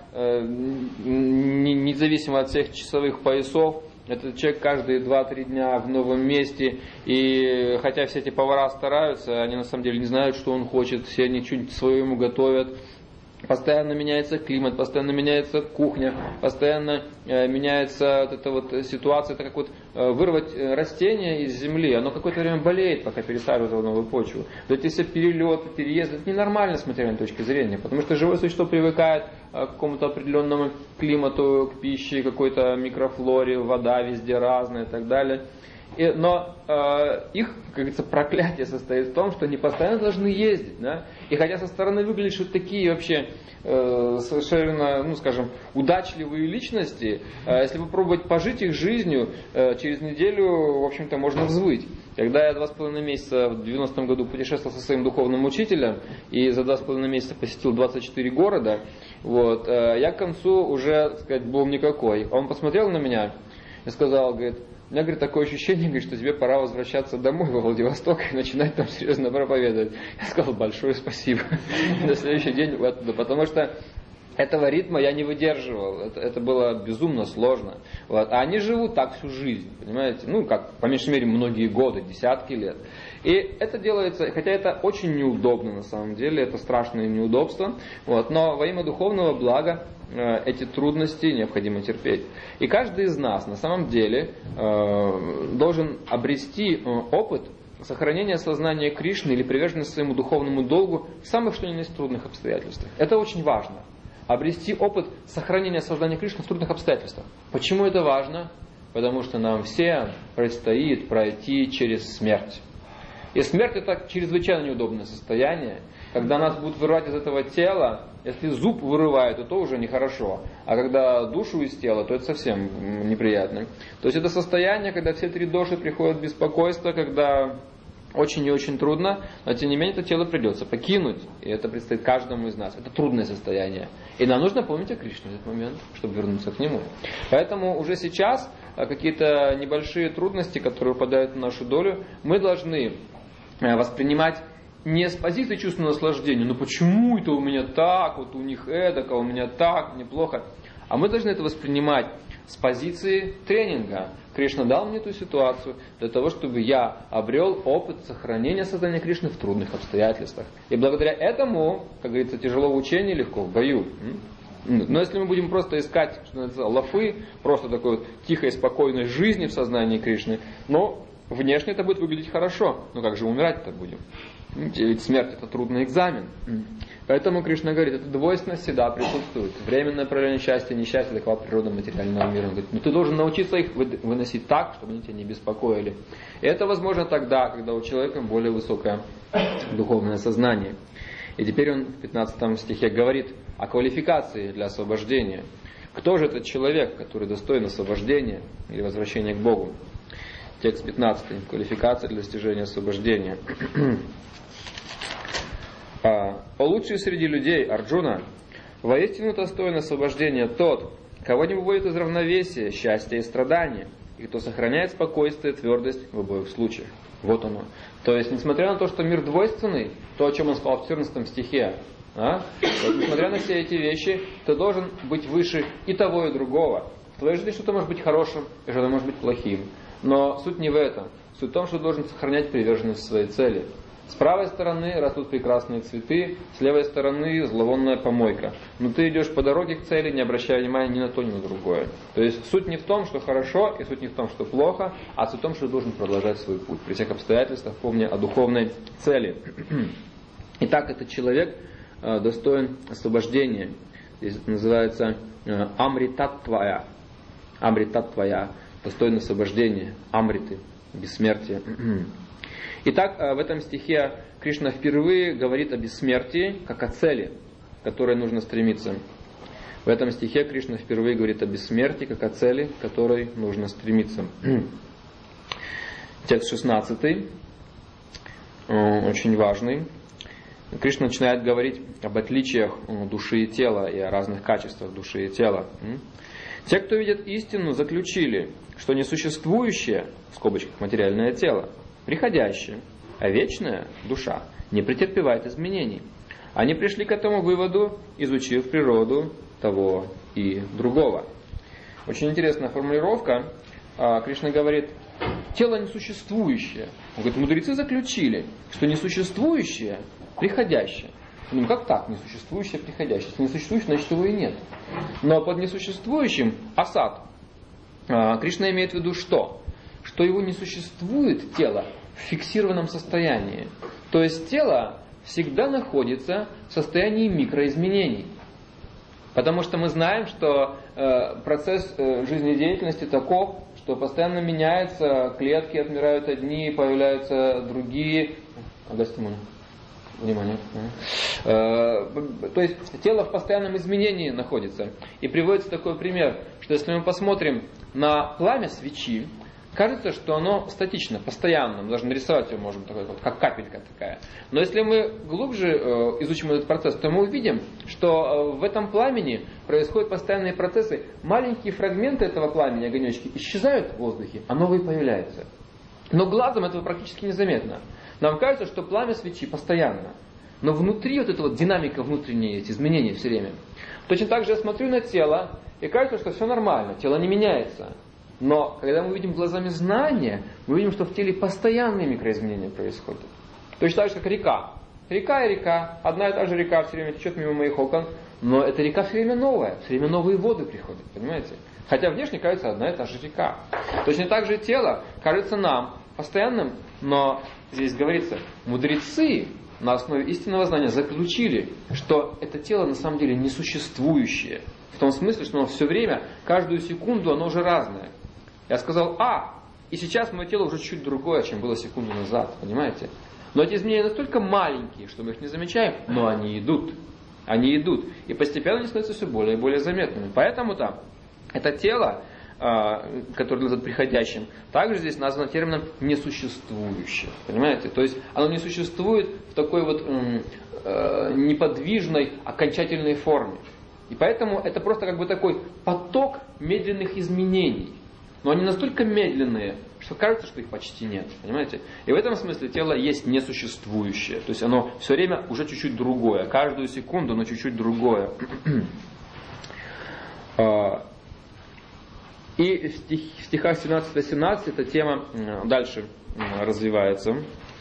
независимо от всех часовых поясов, этот человек каждые 2-3 дня в новом месте, и хотя все эти повара стараются, они на самом деле не знают, что он хочет, все они что-нибудь свое ему готовят. Постоянно меняется климат, постоянно меняется кухня, постоянно меняется вот эта вот ситуация. Это как вот вырвать растение из земли, оно какое-то время болеет, пока пересаживают в новую почву. Вот эти все перелеты, переезды, это ненормально с материальной точки зрения, потому что живое существо привыкает к какому-то определенному климату, к пище, какой-то микрофлоре, вода везде разная и так далее. Но их, как говорится, проклятие состоит в том, что они постоянно должны ездить. Да? И хотя со стороны выглядят, что такие вообще совершенно, удачливые личности, если попробовать пожить их жизнью, через неделю, в общем-то, можно взвыть. Когда я 2,5 месяца в 90-м году путешествовал со своим духовным учителем и за 2,5 месяца посетил 24 города, я к концу уже, был никакой. Он посмотрел на меня и сказал, говорит: у меня, говорит, такое ощущение, что тебе пора возвращаться домой во Владивосток и начинать там серьезно проповедовать. Я сказал: большое спасибо. На следующий день оттуда, потому что этого ритма я не выдерживал. Это было безумно сложно. А они живут так всю жизнь, понимаете? По меньшей мере, многие годы, десятки лет. И это делается, хотя это очень неудобно на самом деле, это страшное неудобство, но во имя духовного блага эти трудности необходимо терпеть. И каждый из нас на самом деле должен обрести опыт сохранения сознания Кришны или приверженности своему духовному долгу в самых что ни на есть трудных обстоятельствах. Это очень важно. Обрести опыт сохранения сознания Кришны в трудных обстоятельствах. Почему это важно? Потому что нам всем предстоит пройти через смерть. И смерть — это чрезвычайно неудобное состояние. Когда нас будут вырывать из этого тела, если зуб вырывают, то уже нехорошо. А когда душу из тела, то это совсем неприятно. То есть это состояние, когда все 3 доши приходят в беспокойство, когда очень и очень трудно, но тем не менее это тело придется покинуть. И это предстоит каждому из нас. Это трудное состояние. И нам нужно помнить о Кришне в этот момент, чтобы вернуться к нему. Поэтому уже сейчас какие-то небольшие трудности, которые выпадают на нашу долю, мы должны воспринимать не с позиции чувственного наслаждения, почему это у меня так, у них эдак, а у меня так, неплохо. А мы должны это воспринимать с позиции тренинга. Кришна дал мне эту ситуацию для того, чтобы я обрел опыт сохранения сознания Кришны в трудных обстоятельствах. И благодаря этому, как говорится, тяжело в учении, легко в бою. Но если мы будем просто искать, что называется, лафы, просто такой вот тихой, спокойной жизни в сознании Кришны, но внешне это будет выглядеть хорошо. Но как же умирать-то будем? Ведь смерть это трудный экзамен. Поэтому Кришна говорит, эта двойственность всегда присутствует. Временное проявление счастья и несчастья, такова природа материального мира. Он говорит, но ты должен научиться их выносить так, чтобы они тебя не беспокоили. И это возможно тогда, когда у человека более высокое духовное сознание. И теперь он в 15 стихе говорит о квалификации для освобождения. Кто же этот человек, который достоин освобождения или возвращения к Богу? Текст 15. Квалификация для достижения освобождения. «О лучший среди людей, Арджуна, воистину достоин освобождения тот, кого не выводит из равновесия счастья и страдания, и кто сохраняет спокойствие и твердость в обоих случаях». Вот оно. То есть, несмотря на то, что мир двойственный, то, о чем он сказал в 14 стихе, вот, несмотря на все эти вещи, ты должен быть выше и того, и другого. В твоей жизни что-то может быть хорошим, и что-то может быть плохим. Но суть не в этом. Суть в том, что ты должен сохранять приверженность своей цели. С правой стороны растут прекрасные цветы, с левой стороны зловонная помойка. Но ты идешь по дороге к цели, не обращая внимания ни на то, ни на другое. То есть суть не в том, что хорошо, и суть не в том, что плохо, а суть в том, что ты должен продолжать свой путь. При всех обстоятельствах, помня о духовной цели. Итак, этот человек достоин освобождения. Здесь называется амритаттвая. Амритаттвая. Достоин освобождения. Амриты. Бессмертие. Итак, в этом стихе Кришна впервые говорит о бессмертии, как о цели, к которой нужно стремиться. В этом стихе Кришна впервые говорит о бессмертии, как о цели, к которой нужно стремиться. Текст 16, очень важный. Кришна начинает говорить об отличиях души и тела и о разных качествах души и тела. Те, кто видят истину, заключили, что несуществующее, в скобочках материальное тело, приходящее, а вечная душа не претерпевает изменений. Они пришли к этому выводу, изучив природу того и другого. Очень интересная формулировка. Кришна говорит, тело несуществующее. Он говорит, мудрецы заключили, что несуществующее приходящее. Ну как так, несуществующее приходящее? Если несуществующее, значит его и нет. Но под несуществующим асад Кришна имеет в виду что? Что его не существует тело в фиксированном состоянии. То есть тело всегда находится в состоянии микроизменений. Потому что мы знаем, что процесс жизнедеятельности таков, что постоянно меняется, клетки отмирают одни, появляются другие. Внимание. То есть тело в постоянном изменении находится. И приводится такой пример, что если мы посмотрим на пламя свечи, кажется, что оно статично, постоянно. Мы даже нарисовать его можем, такой, вот, как капелька такая. Но если мы глубже изучим этот процесс, то мы увидим, что в этом пламени происходят постоянные процессы. Маленькие фрагменты этого пламени, огонечки, исчезают в воздухе, а новые появляются. Но глазом этого практически незаметно. Нам кажется, что пламя свечи постоянно. Но внутри вот эта вот динамика внутренняя, эти изменения все время. Точно так же я смотрю на тело, и кажется, что все нормально, тело не меняется. Но когда мы видим глазами знания, мы видим, что в теле постоянные микроизменения происходят. Точно так же, как река. Река и река. Одна и та же река все время течет мимо моих окон, но эта река все время новая, все время новые воды приходят, понимаете? Хотя внешне кажется одна и та же река. Точно так же тело кажется нам постоянным, но здесь говорится, мудрецы на основе истинного знания заключили, что это тело на самом деле несуществующее. В том смысле, что оно все время, каждую секунду оно уже разное. Я сказал и сейчас мое тело уже чуть другое, чем было секунду назад, понимаете? Но эти изменения настолько маленькие, что мы их не замечаем, но они идут. Они идут. И постепенно они становятся все более и более заметными. Поэтому-то это тело, которое называют приходящим, также здесь названо термином несуществующее. Понимаете? То есть оно не существует в такой вот неподвижной, окончательной форме. И поэтому это просто как бы такой поток медленных изменений. Но они настолько медленные, что кажется, что их почти нет. Понимаете? И в этом смысле тело есть несуществующее. То есть оно все время уже чуть-чуть другое. Каждую секунду оно чуть-чуть другое. И в стихах 17-18 эта тема дальше развивается.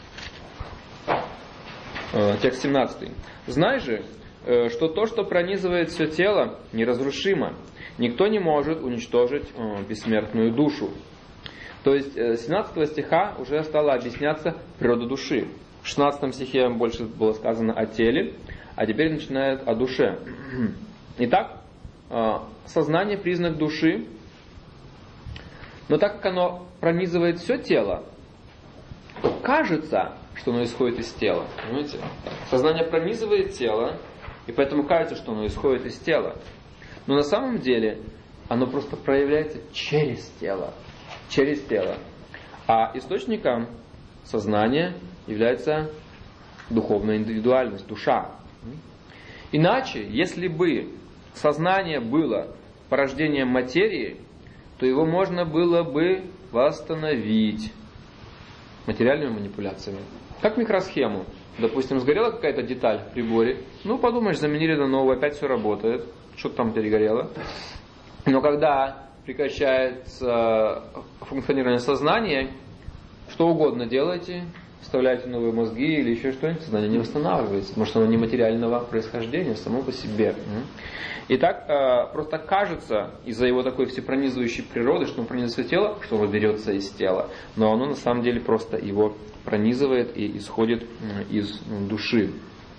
Текст 17. «Знай же, что то, что пронизывает все тело, неразрушимо. Никто не может уничтожить бессмертную душу». То есть с 17 стиха уже стала объясняться природа души. В 16 стихе больше было сказано о теле, а теперь начинает о душе. Итак, сознание – признак души, но так как оно пронизывает все тело, то кажется, что оно исходит из тела. Понимаете? Сознание пронизывает тело, и поэтому кажется, что оно исходит из тела. Но на самом деле оно просто проявляется через тело. Через тело. А источником сознания является духовная индивидуальность, душа. Иначе, если бы сознание было порождением материи, то его можно было бы восстановить материальными манипуляциями. Как микросхему. Допустим, сгорела какая-то деталь в приборе. Ну, подумаешь, заменили на новую, опять все работает. Что-то там перегорело. Но когда прекращается функционирование сознания, что угодно делайте, вставляйте новые мозги или еще что-нибудь, сознание не восстанавливается, потому что оно нематериального происхождения само по себе. Итак, просто кажется, из-за его такой всепронизывающей природы, что он пронизывает все тело, что оно берется из тела, но оно на самом деле просто его пронизывает и исходит из души.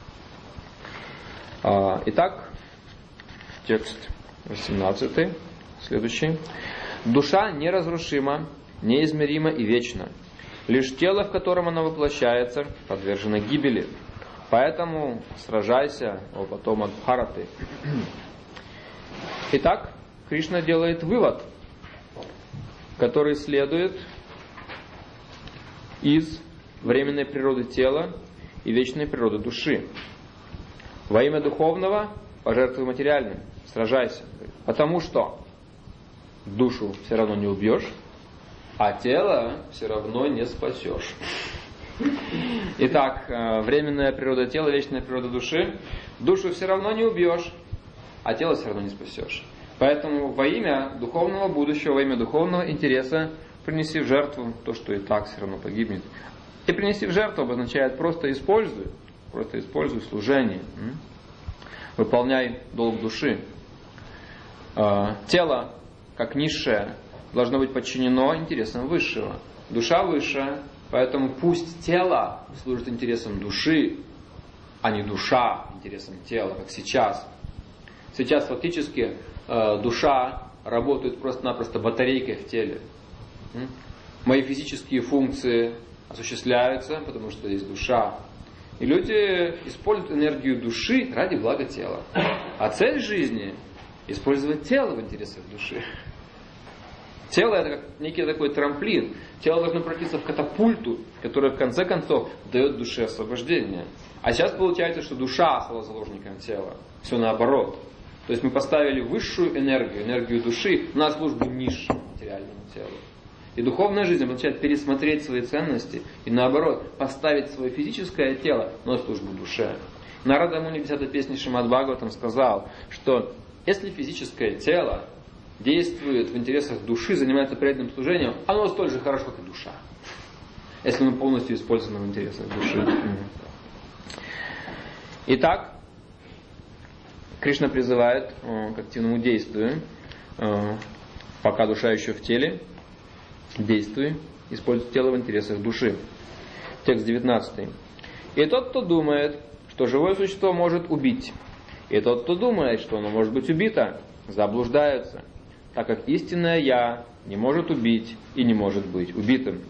Итак, текст 18, следующий. «Душа неразрушима, неизмерима и вечна. Лишь тело, в котором она воплощается, подвержено гибели. Поэтому сражайся, о потомок Бхараты». Итак, Кришна делает вывод, который следует из временной природы тела и вечной природы души. Во имя духовного пожертвуй материальным, сражайся. Потому что душу все равно не убьешь, а тело все равно не спасешь. Итак, временная природа тела, вечная природа души. Душу все равно не убьешь, а тело все равно не спасешь. Поэтому во имя духовного будущего, во имя духовного интереса принеси в жертву то, что и так все равно погибнет. И принеси в жертву обозначает просто используй служение. Выполняй долг души. Тело, как низшее, должно быть подчинено интересам высшего. Душа высшая, поэтому пусть тело служит интересам души, а не душа интересам тела, как сейчас. Сейчас фактически душа работает просто-напросто батарейкой в теле. Мои физические функции осуществляются, потому что есть душа. И люди используют энергию души ради блага тела. А цель жизни – использовать тело в интересах души. Тело – это как некий такой трамплин. Тело должно превратиться в катапульту, которая в конце концов дает душе освобождение. А сейчас получается, что душа стала заложником тела. Все наоборот. То есть мы поставили высшую энергию, энергию души, на службу низшему материальному телу. И духовная жизнь означает пересмотреть свои ценности и наоборот поставить свое физическое тело на службу душе. Нарада Муни в 10-й песне Шримад Бхагаватам сказал, что если физическое тело действует в интересах души, занимается преданным служением, оно столь же хорошо, как и душа. Если мы полностью используем в интересах души. Итак, Кришна призывает к активному действию. Пока душа еще в теле, действуй, используй тело в интересах души. Текст 19. «И тот, кто думает, что живое существо может убить, и тот, кто думает, что оно может быть убито, заблуждаются, так как истинное Я не может убить и не может быть убитым».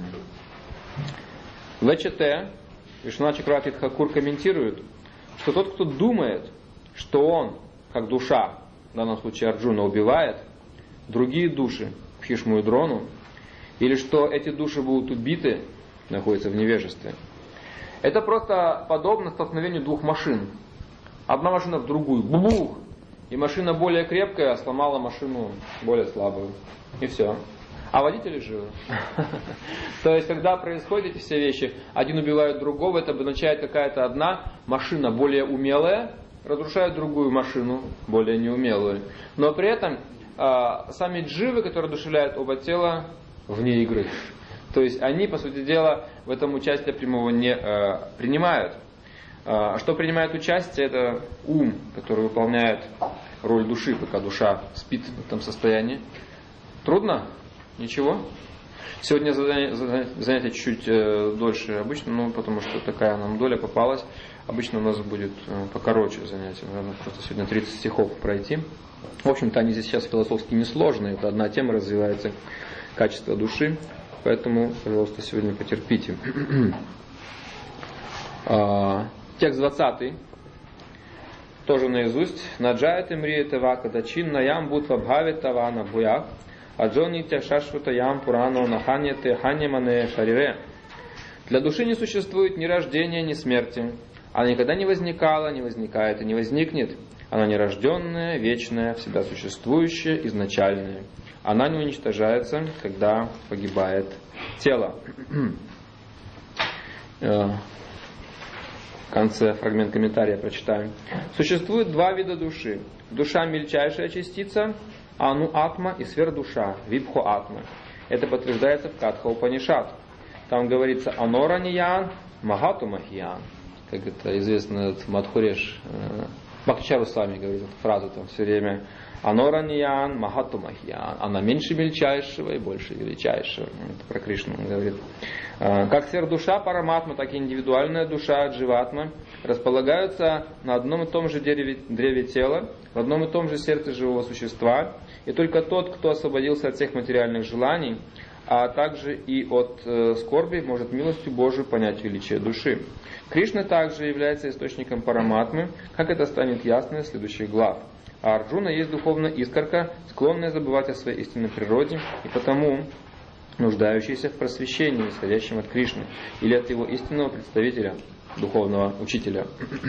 В ЧТ Вишванат Чакраварти Тхакур комментирует, что тот, кто думает, что он, как душа, в данном случае Арджуна, убивает другие души, Бхишму и Дрону, или что эти души будут убиты, находятся в невежестве. Это просто подобно столкновению двух машин. Одна машина в другую. Бубух! И машина более крепкая сломала машину более слабую. И все. А водители живы. То есть, когда происходят эти все вещи, один убивает другого, это обозначает какая-то одна машина более умелая, разрушает другую машину, более неумелую. Но при этом сами дживы, которые одушевляют оба тела, вне игры. То есть они, по сути дела, в этом участия прямого не принимают. Что принимает участие, это ум, который выполняет роль души, пока душа спит в этом состоянии. Трудно? Ничего? Сегодня занятие чуть-чуть дольше обычно, потому что такая нам доля попалась. Обычно у нас будет покороче занятие, наверное, просто сегодня 30 стихов пройти. В общем-то, они здесь сейчас философски несложные. Это одна тема, развивается качество души. Поэтому, пожалуйста, сегодня потерпите. Текст 20. Тоже наизусть. Наджает имри тева кадачин наям бутва бхавит тава на буях. Аджони тяшашвута ям пурано наханья те ханьямане шарире. Для души не существует ни рождения, ни смерти. Она никогда не возникала, не возникает и не возникнет. Она нерожденная, вечная, всегда существующая, изначальная. Она не уничтожается, когда погибает тело. В конце фрагмент комментария прочитаем. Существует два вида души. Душа мельчайшая частица, ану атма, и сверхдуша, вибхо атма. Это подтверждается в Катха Упанишад. Там говорится анораниян, магату махиян. Как это известно от Мадхуреш. Бхактичару Свами говорит эту фразу там все время. Анораниян, магату махиян. Она меньше мельчайшего и больше величайшего. Это про Кришну он говорит. Как сверхдуша параматма, так и индивидуальная душа дживатма располагаются на одном и том же древе тела, в одном и том же сердце живого существа. И только тот, кто освободился от всех материальных желаний, а также и от скорби, может милостью Божию понять величие души. Кришна также является источником параматмы, как это станет ясно из следующих глав. А Арджуна есть духовная искорка, склонная забывать о своей истинной природе, и потому нуждающаяся в просвещении, исходящем от Кришны, или от его истинного представителя, духовного учителя.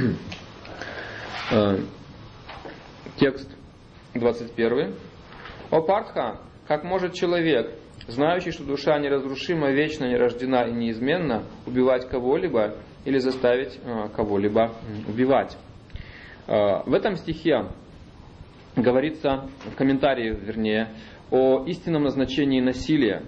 Текст 21. О Партха, как может человек, знающий, что душа неразрушима, вечна, нерождена и неизменна, убивать кого-либо или заставить кого-либо убивать? В этом стихе говорится, в комментарии, вернее, о истинном назначении насилия.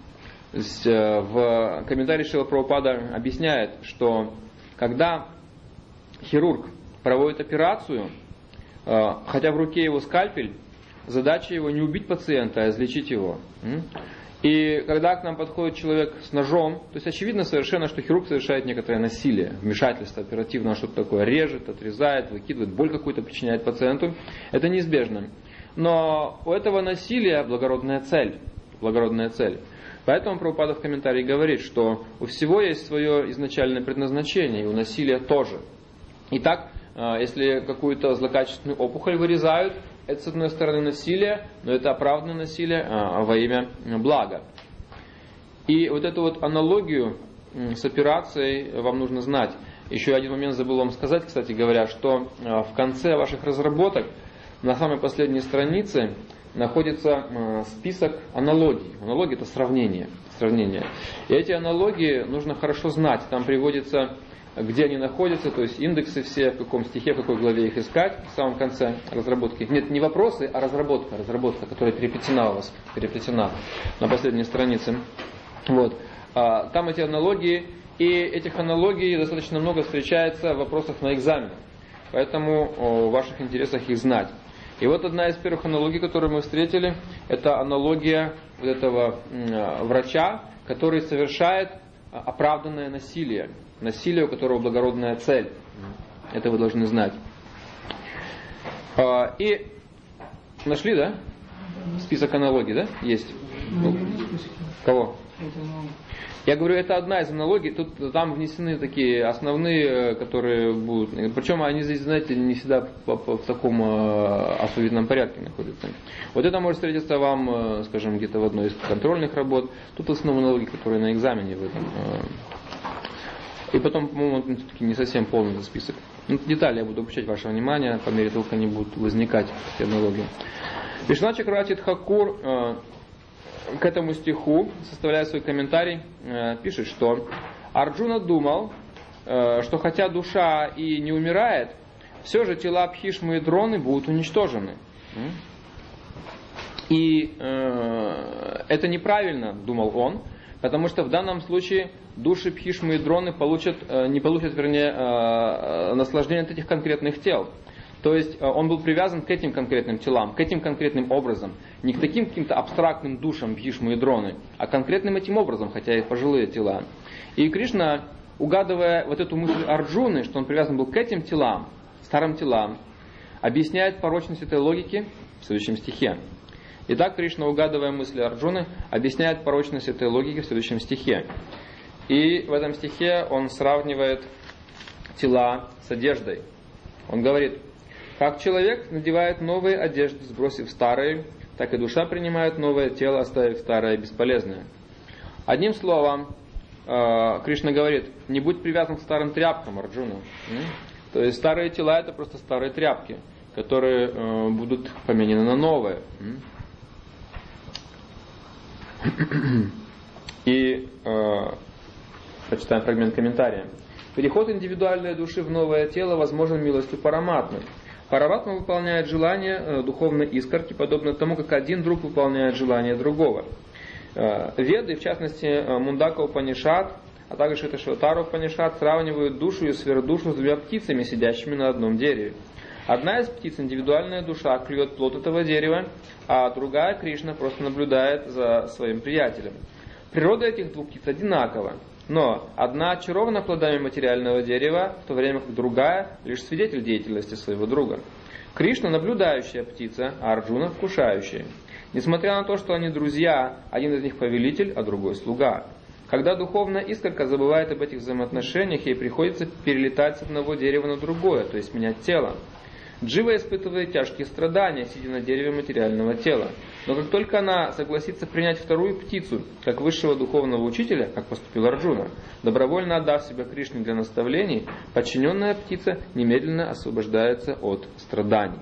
В комментарии Шрила Прабхупада объясняет, что когда хирург проводит операцию, хотя в руке его скальпель, задача его не убить пациента, а излечить его. И когда к нам подходит человек с ножом, то есть очевидно совершенно, что хирург совершает некоторое насилие, вмешательство оперативно, что-то такое режет, отрезает, выкидывает, боль какую-то причиняет пациенту. Это неизбежно. Но у этого насилия благородная цель. Благородная цель. Поэтому Прабхупада в комментарии говорит, что у всего есть свое изначальное предназначение, и у насилия тоже. Итак, если какую-то злокачественную опухоль вырезают, это, с одной стороны, насилие, но это оправданное насилие во имя блага. И вот эту вот аналогию с операцией вам нужно знать. Еще один момент забыл вам сказать, кстати говоря, что в конце ваших разработок, на самой последней странице, находится список аналогий. Аналогии — это сравнение. И эти аналогии нужно хорошо знать. Там приводится, где они находятся, то есть индексы все, в каком стихе, в какой главе их искать, в самом конце разработки. Нет, не вопросы, а разработка, которая переплетена у вас, на последней странице. Вот. Там эти аналогии, и этих аналогий достаточно много встречается в вопросах на экзаменах. Поэтому в ваших интересах их знать. И вот одна из первых аналогий, которую мы встретили, это аналогия вот этого врача, который совершает оправданное насилие. Насилие, у которого благородная цель. Это вы должны знать. И нашли, да? Список аналогий, да? Есть. Кого? Я говорю, это одна из аналогий. Тут там внесены такие основные, которые будут. Причем они здесь, знаете, не всегда в таком осовидном порядке находятся. Вот это может встретиться вам, скажем, где-то в одной из контрольных работ. Тут в основном аналогии, которые на экзамене в этом. И потом, по-моему, все-таки не совсем полный этот список. Детали я буду обращать ваше внимание, по мере того, как они будут возникать, эти аналогии. Вишна Чакраварти Тхакур к этому стиху, составляя свой комментарий, пишет, что Арджуна думал, что хотя душа и не умирает, все же тела Бхишмы и Дроны будут уничтожены. И это неправильно, думал он, потому что в данном случае души Бхишмы и Дроны не получат, наслаждение от этих конкретных тел. То есть он был привязан к этим конкретным телам, к этим конкретным образом. Не к таким каким-то абстрактным душам Бхишмы и Дроны, а конкретным этим образом, хотя и пожилые тела. И Кришна, угадывая вот эту мысль Арджуны, что он привязан был к этим телам, старым телам, объясняет порочность этой логики в следующем стихе. Итак, Кришна, угадывая мысли Арджуны, объясняет порочность этой логики в следующем стихе. И в этом стихе он сравнивает тела с одеждой. Он говорит: как человек надевает новые одежды, сбросив старые, так и душа принимает новое тело, оставив старое бесполезное. Одним словом, Кришна говорит: не будь привязан к старым тряпкам, Арджуна. То есть старые тела — это просто старые тряпки, которые будут поменены на новые. И прочитаем фрагмент комментария. Переход индивидуальной души в новое тело возможен милостью Параматмы. Параматма выполняет желание духовной искорки, подобно тому, как один друг выполняет желание другого. Веды, в частности Мундака Упанишад, а также Шветашватара Упанишад, сравнивают душу и сверхдушу с двумя птицами, сидящими на одном дереве. Одна из птиц, индивидуальная душа, клюет плод этого дерева, а другая, Кришна, просто наблюдает за своим приятелем. Природа этих двух птиц одинакова, но одна очарована плодами материального дерева, в то время как другая лишь свидетель деятельности своего друга. Кришна — наблюдающая птица, а Арджуна — вкушающая. Несмотря на то, что они друзья, один из них повелитель, а другой слуга. Когда духовная искорка забывает об этих взаимоотношениях, ей приходится перелетать с одного дерева на другое, то есть менять тело. Джива испытывает тяжкие страдания, сидя на дереве материального тела. Но как только она согласится принять вторую птицу, как высшего духовного учителя, как поступил Арджуна, добровольно отдав себя Кришне для наставлений, подчиненная птица немедленно освобождается от страданий.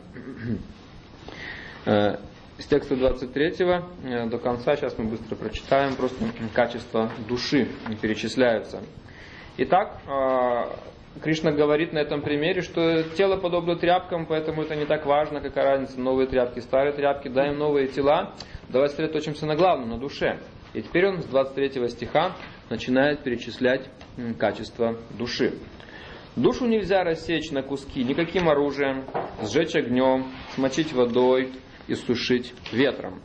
С текста 23 до конца, сейчас мы быстро прочитаем, просто качества души перечисляются. Итак, Кришна говорит на этом примере, что тело подобно тряпкам, поэтому это не так важно, какая разница, новые тряпки, старые тряпки, дай им новые тела. Давайте сосредоточимся на главном, на душе. И теперь он с 23 стиха начинает перечислять качества души. Душу нельзя рассечь на куски никаким оружием, сжечь огнем, смочить водой и сушить ветром.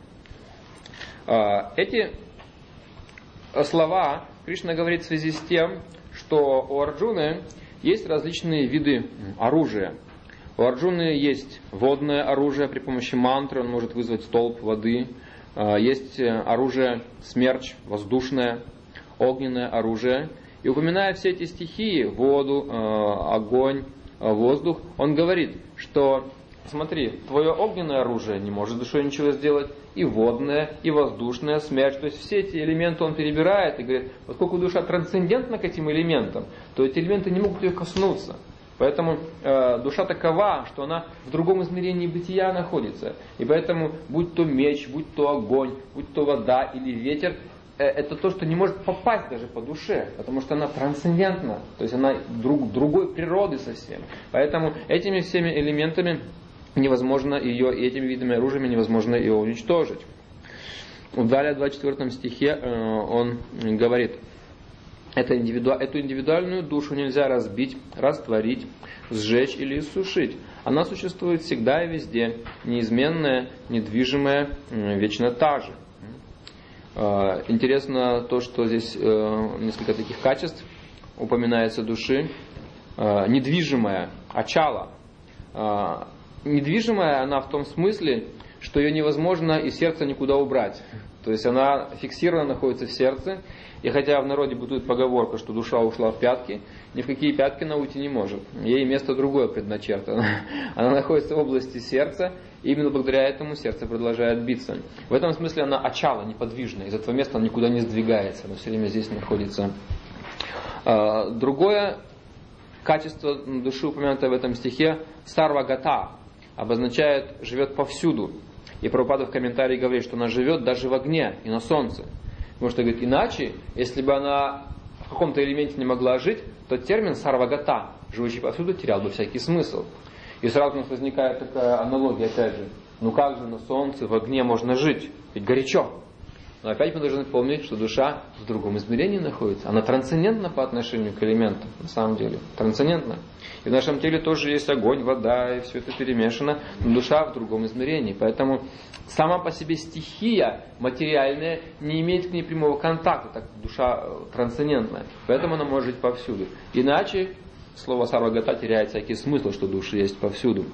Эти слова Кришна говорит в связи с тем, что у Арджуны есть различные виды оружия. У Арджуны есть водное оружие, при помощи мантры он может вызвать столб воды. Есть оружие смерч, воздушное, огненное оружие. И упоминая все эти стихии, воду, огонь, воздух, он говорит, что смотри, твое огненное оружие не может душой ничего сделать, и водное, и воздушное, смерч. То есть все эти элементы он перебирает и говорит, поскольку душа трансцендентна к этим элементам, то эти элементы не могут ее коснуться. Поэтому душа такова, что она в другом измерении бытия находится. И поэтому, будь то меч, будь то огонь, будь то вода или ветер, это то, что не может попасть даже по душе, потому что она трансцендентна, то есть она другой природы совсем. Поэтому этими всеми элементами невозможно ее, и этими видами оружия невозможно ее уничтожить. Далее в 24 стихе он говорит, эту индивидуальную душу нельзя разбить, растворить, сжечь или иссушить. Она существует всегда и везде, неизменная, недвижимая, вечно та же. Интересно то, что здесь несколько таких качеств упоминается души. Недвижимая, ачала. Недвижимая она в том смысле, что ее невозможно из сердца никуда убрать. То есть она фиксированно находится в сердце, и хотя в народе бытует поговорка, что душа ушла в пятки, ни в какие пятки она уйти не может. Ей место другое предначертано. Она находится в области сердца, и именно благодаря этому сердце продолжает биться. В этом смысле она ачала, неподвижная. Из этого места она никуда не сдвигается, она все время здесь находится. Другое качество души, упомянутое в этом стихе, сарвагата, обозначает «живет повсюду». И Прабхупада в комментарии говорит, что она живет даже в огне и на солнце. Потому что, говорит, иначе, если бы она в каком-то элементе не могла жить, то термин сарвагата, живущий повсюду, терял бы всякий смысл. И сразу у нас возникает такая аналогия, опять же, Ну как же на солнце, в огне можно жить? Ведь горячо. Но опять мы должны помнить, что душа в другом измерении находится. Она трансцендентна по отношению к элементам, на самом деле. Трансцендентна. И в нашем теле тоже есть огонь, вода, и все это перемешано. Но душа в другом измерении. Поэтому сама по себе стихия материальная не имеет к ней прямого контакта. Так душа трансцендентная. Поэтому она может жить повсюду. Иначе слово сарвагата теряет всякий смысл, что души есть повсюду.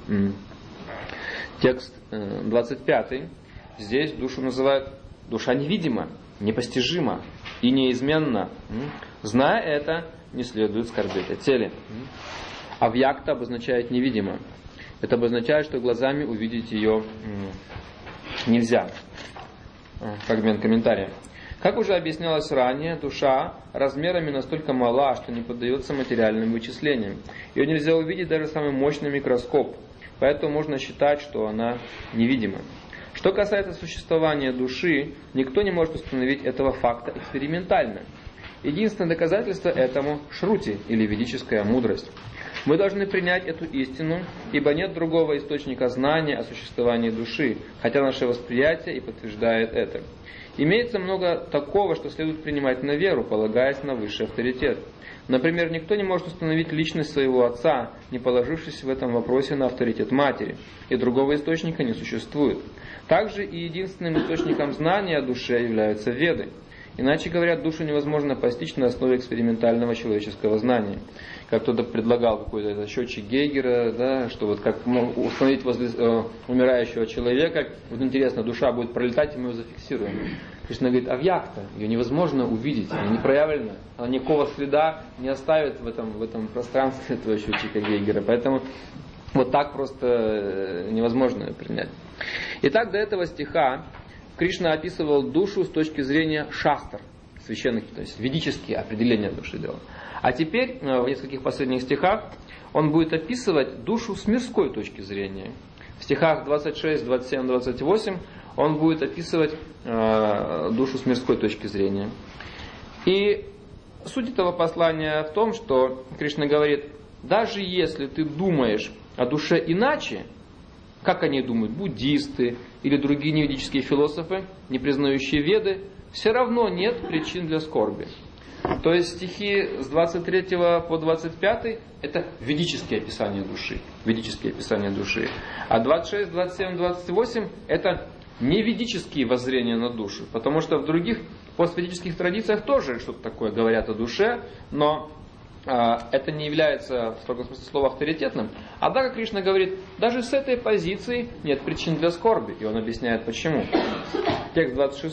Текст 25. Здесь душу называют душа невидима, непостижима и неизменна. Зная это, не следует скорбеть о теле. Авьякта обозначает невидимо. Это обозначает, что глазами увидеть ее нельзя. Фрагмент комментария. Как уже объяснялось ранее, душа размерами настолько мала, что не поддается материальным вычислениям. Ее нельзя увидеть даже самый мощный микроскоп. Поэтому можно считать, что она невидима. Что касается существования души, никто не может установить этого факта экспериментально. Единственное доказательство этому – шрути, или ведическая мудрость. Мы должны принять эту истину, ибо нет другого источника знания о существовании души, хотя наше восприятие и подтверждает это. Имеется много такого, что следует принимать на веру, полагаясь на высший авторитет. Например, никто не может установить личность своего отца, не положившись в этом вопросе на авторитет матери, и другого источника не существует. Также и единственным источником знания о душе являются Веды. Иначе говоря, душу невозможно постичь на основе экспериментального человеческого знания. Как кто-то предлагал какой-то счетчик Гейгера, да, что вот как установить возле умирающего человека, вот интересно, душа будет пролетать, и мы ее зафиксируем. Кришна говорит, авьякта, ее невозможно увидеть, она не проявлена, она никакого следа не оставит в этом пространстве этого счетчика Гейгера. Поэтому вот так просто невозможно ее принять. Итак, до этого стиха Кришна описывал душу с точки зрения шастр, священных, то есть ведические определения души делал. А теперь, в нескольких последних стихах, он будет описывать душу с мирской точки зрения. В стихах 26, 27, 28 он будет описывать душу с мирской точки зрения. И суть этого послания в том, что Кришна говорит, даже если ты думаешь о душе иначе, как они думают, буддисты или другие неведические философы, не признающие Веды, все равно нет причин для скорби. То есть стихи с 23 по 25 это ведические описания души. Ведические описания души. А 26, 27, 28 это неведические воззрения на душу. Потому что в других постведических традициях тоже что-то такое говорят о душе, но это не является, в строгом смысле слова, авторитетным. Однако Кришна говорит, даже с этой позиции нет причин для скорби. И он объясняет почему. Текст 26.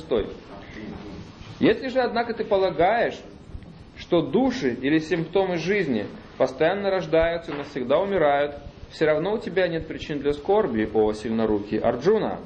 Если же, однако, ты полагаешь, что души или симптомы жизни постоянно рождаются и навсегда умирают, все равно у тебя нет причин для скорби, о сильнорукий Арджуна.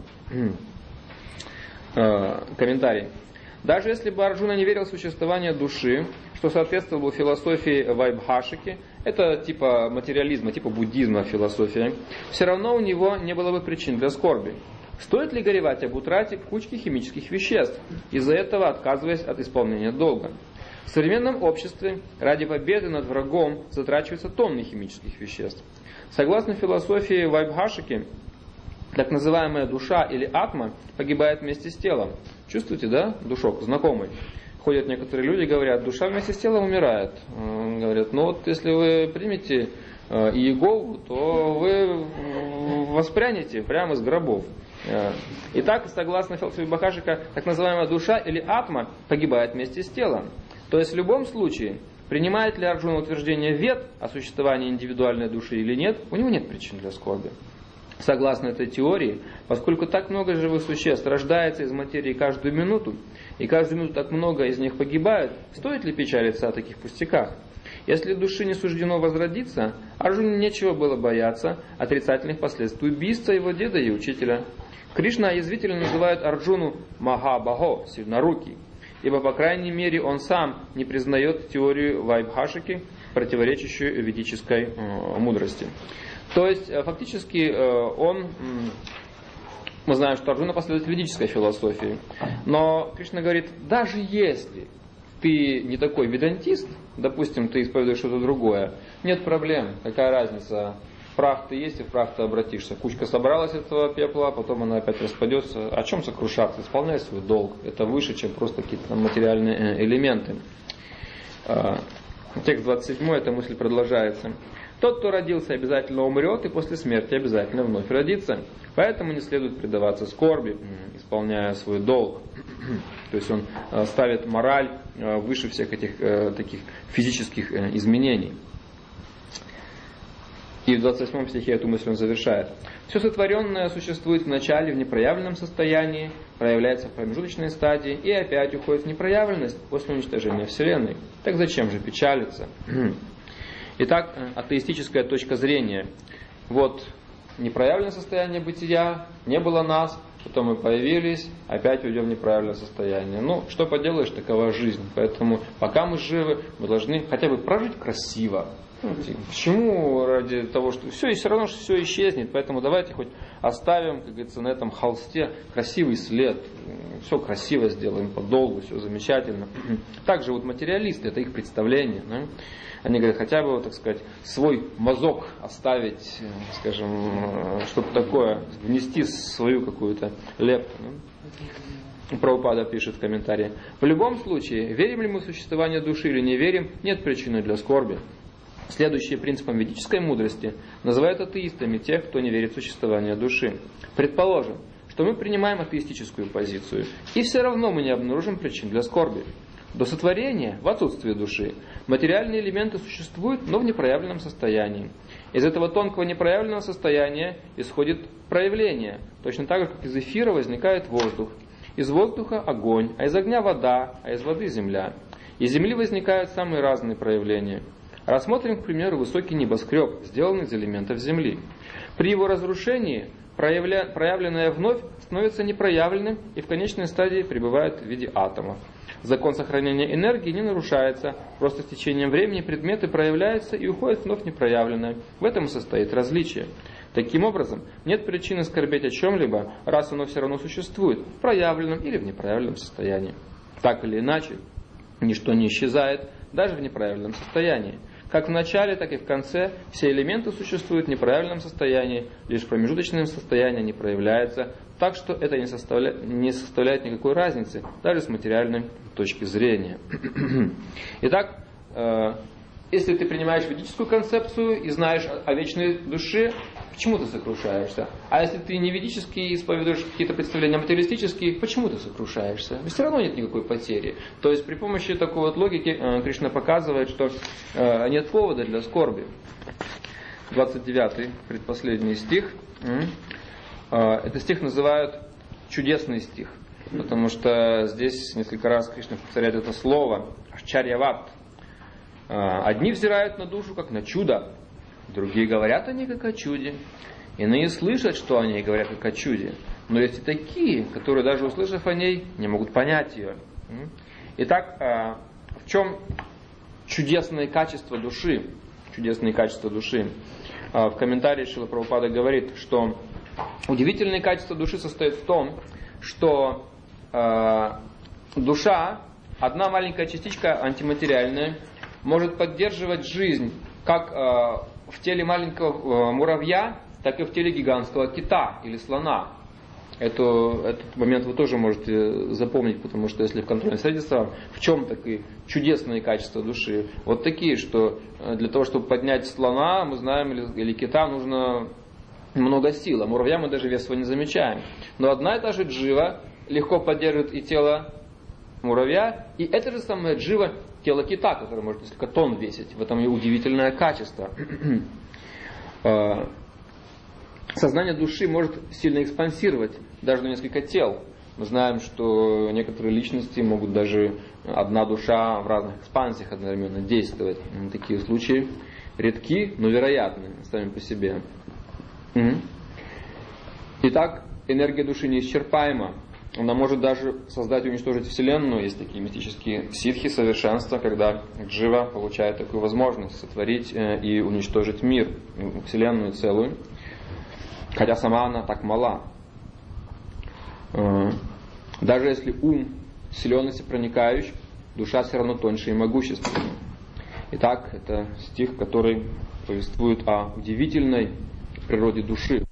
Комментарий. Даже если бы Арджуна не верил в существование души, что соответствовало философии Вайбхашики, это типа материализма, типа буддизма философия, все равно у него не было бы причин для скорби. Стоит ли горевать об утрате кучки химических веществ, из-за этого отказываясь от исполнения долга? В современном обществе ради победы над врагом затрачиваются тонны химических веществ. Согласно философии Вайбхашики, так называемая душа или атма погибает вместе с телом. Чувствуете, да, душок знакомый? Ходят некоторые люди, говорят, душа вместе с телом умирает. Говорят, ну вот если вы примете Иегову, то вы воспрянете прямо из гробов. Итак, согласно философии Вайбхашика, так называемая душа или атма погибает вместе с телом. То есть в любом случае, принимает ли Арджуна утверждение Вед о существовании индивидуальной души или нет, у него нет причин для скорби. Согласно этой теории, поскольку так много живых существ рождается из материи каждую минуту, и каждую минуту так много из них погибает, стоит ли печалиться о таких пустяках? Если душе не суждено возродиться, Арджуне нечего было бояться отрицательных последствий убийства его деда и учителя. Кришна язвительно называет Арджуну Махабахо, сильнорукий, ибо, по крайней мере, он сам не признает теорию Вайбхашики, противоречащую ведической мудрости. То есть, фактически, мы знаем, что Арджуна последователь ведической философии. Но Кришна говорит, даже если ты не такой ведантист, допустим, ты исповедуешь что-то другое, нет проблем, какая разница, прах ты есть, и в прах ты обратишься. Кучка собралась этого пепла, потом она опять распадется. О чем сокрушаться? Исполняй свой долг. Это выше, чем просто какие-то там материальные элементы. Текст 27, эта мысль продолжается. Тот, кто родился, обязательно умрет, и после смерти обязательно вновь родится. Поэтому не следует предаваться скорби, исполняя свой долг. То есть он ставит мораль выше всех этих таких физических изменений. И в 28 стихе эту мысль он завершает. Все сотворенное существует в начале в непроявленном состоянии, проявляется в промежуточной стадии и опять уходит в непроявленность после уничтожения Вселенной. Так зачем же печалиться? Итак, атеистическая точка зрения. Вот непроявленное состояние бытия, не было нас, потом мы появились, опять уйдем в неправильное состояние. Ну, что поделаешь, такова жизнь. Поэтому пока мы живы, мы должны хотя бы прожить красиво. Почему ради того, что все, и все равно что все исчезнет, поэтому давайте хоть оставим, как говорится, на этом холсте красивый след, все красиво сделаем подолгу, все замечательно. Так живут материалисты, это их представление. Да? Они говорят, хотя бы, так сказать, свой мазок оставить, скажем, что-то такое, внести свою какую-то лепту. Да? Прабхупада пишет в комментарии. В любом случае, верим ли мы в существование души или не верим, нет причины для скорби. Следующие принципам ведической мудрости называют атеистами тех, кто не верит в существование души. Предположим, что мы принимаем атеистическую позицию, и все равно мы не обнаружим причин для скорби. До сотворения, в отсутствии души, материальные элементы существуют, но в непроявленном состоянии. Из этого тонкого непроявленного состояния исходит проявление, точно так же, как из эфира возникает воздух. Из воздуха огонь, а из огня вода, а из воды земля. Из земли возникают самые разные проявления. Рассмотрим, к примеру, высокий небоскреб, сделанный из элементов земли. При его разрушении проявленное вновь становится непроявленным и в конечной стадии пребывает в виде атомов. Закон сохранения энергии не нарушается, просто с течением времени предметы проявляются и уходят вновь непроявленное. В этом и состоит различие. Таким образом, нет причины скорбеть о чем-либо, раз оно все равно существует, в проявленном или в непроявленном состоянии. Так или иначе, ничто не исчезает, даже в неправильном состоянии. Как в начале, так и в конце все элементы существуют в неправильном состоянии, лишь в промежуточном состоянии они проявляются, так что это не составляет никакой разницы, даже с материальной точки зрения. Итак, если ты принимаешь ведическую концепцию и знаешь о вечной душе, почему ты сокрушаешься? А если ты не ведически исповедуешь какие-то представления материалистические, почему ты сокрушаешься? Все равно нет никакой потери. То есть при помощи такой вот логики Кришна показывает, что нет повода для скорби. 29-й, предпоследний стих. Этот стих называют чудесный стих, потому что здесь несколько раз Кришна повторяет это слово «ашчарьяват». Одни взирают на душу, как на чудо, другие говорят о ней, как о чуде. Иные слышат, что о ней говорят, как о чуде. Но есть и такие, которые, даже услышав о ней, не могут понять ее. Итак, в чем чудесные качества души? Чудесные качества души. В комментарии Шрила Прабхупада говорит, что удивительные качества души состоят в том, что душа, одна маленькая частичка антиматериальная, может поддерживать жизнь как в теле маленького муравья, так и в теле гигантского кита или слона. Этот момент вы тоже можете запомнить, потому что если в контрольной средстве, в чем такие чудесные качества души? Вот такие, что для того, чтобы поднять слона, мы знаем, или кита, нужно много сил, а муравья мы даже вес его не замечаем. Но одна и та же джива легко поддерживает и тело муравья, и это же самое джива тело кита, которое может несколько тонн весить. В этом и удивительное качество. Сознание души может сильно экспансировать даже на несколько тел. Мы знаем, что некоторые личности могут даже одна душа в разных экспансиях одновременно действовать. Такие случаи редки, но вероятны сами по себе. Итак, энергия души неисчерпаема. Она может даже создать и уничтожить Вселенную. Есть такие мистические ситхи совершенства, когда джива получает такую возможность сотворить и уничтожить мир, Вселенную целую, хотя сама она так мала. Даже если ум силен и всепроникающий, душа все равно тоньше и могущественна. Итак, это стих, который повествует о удивительной природе души.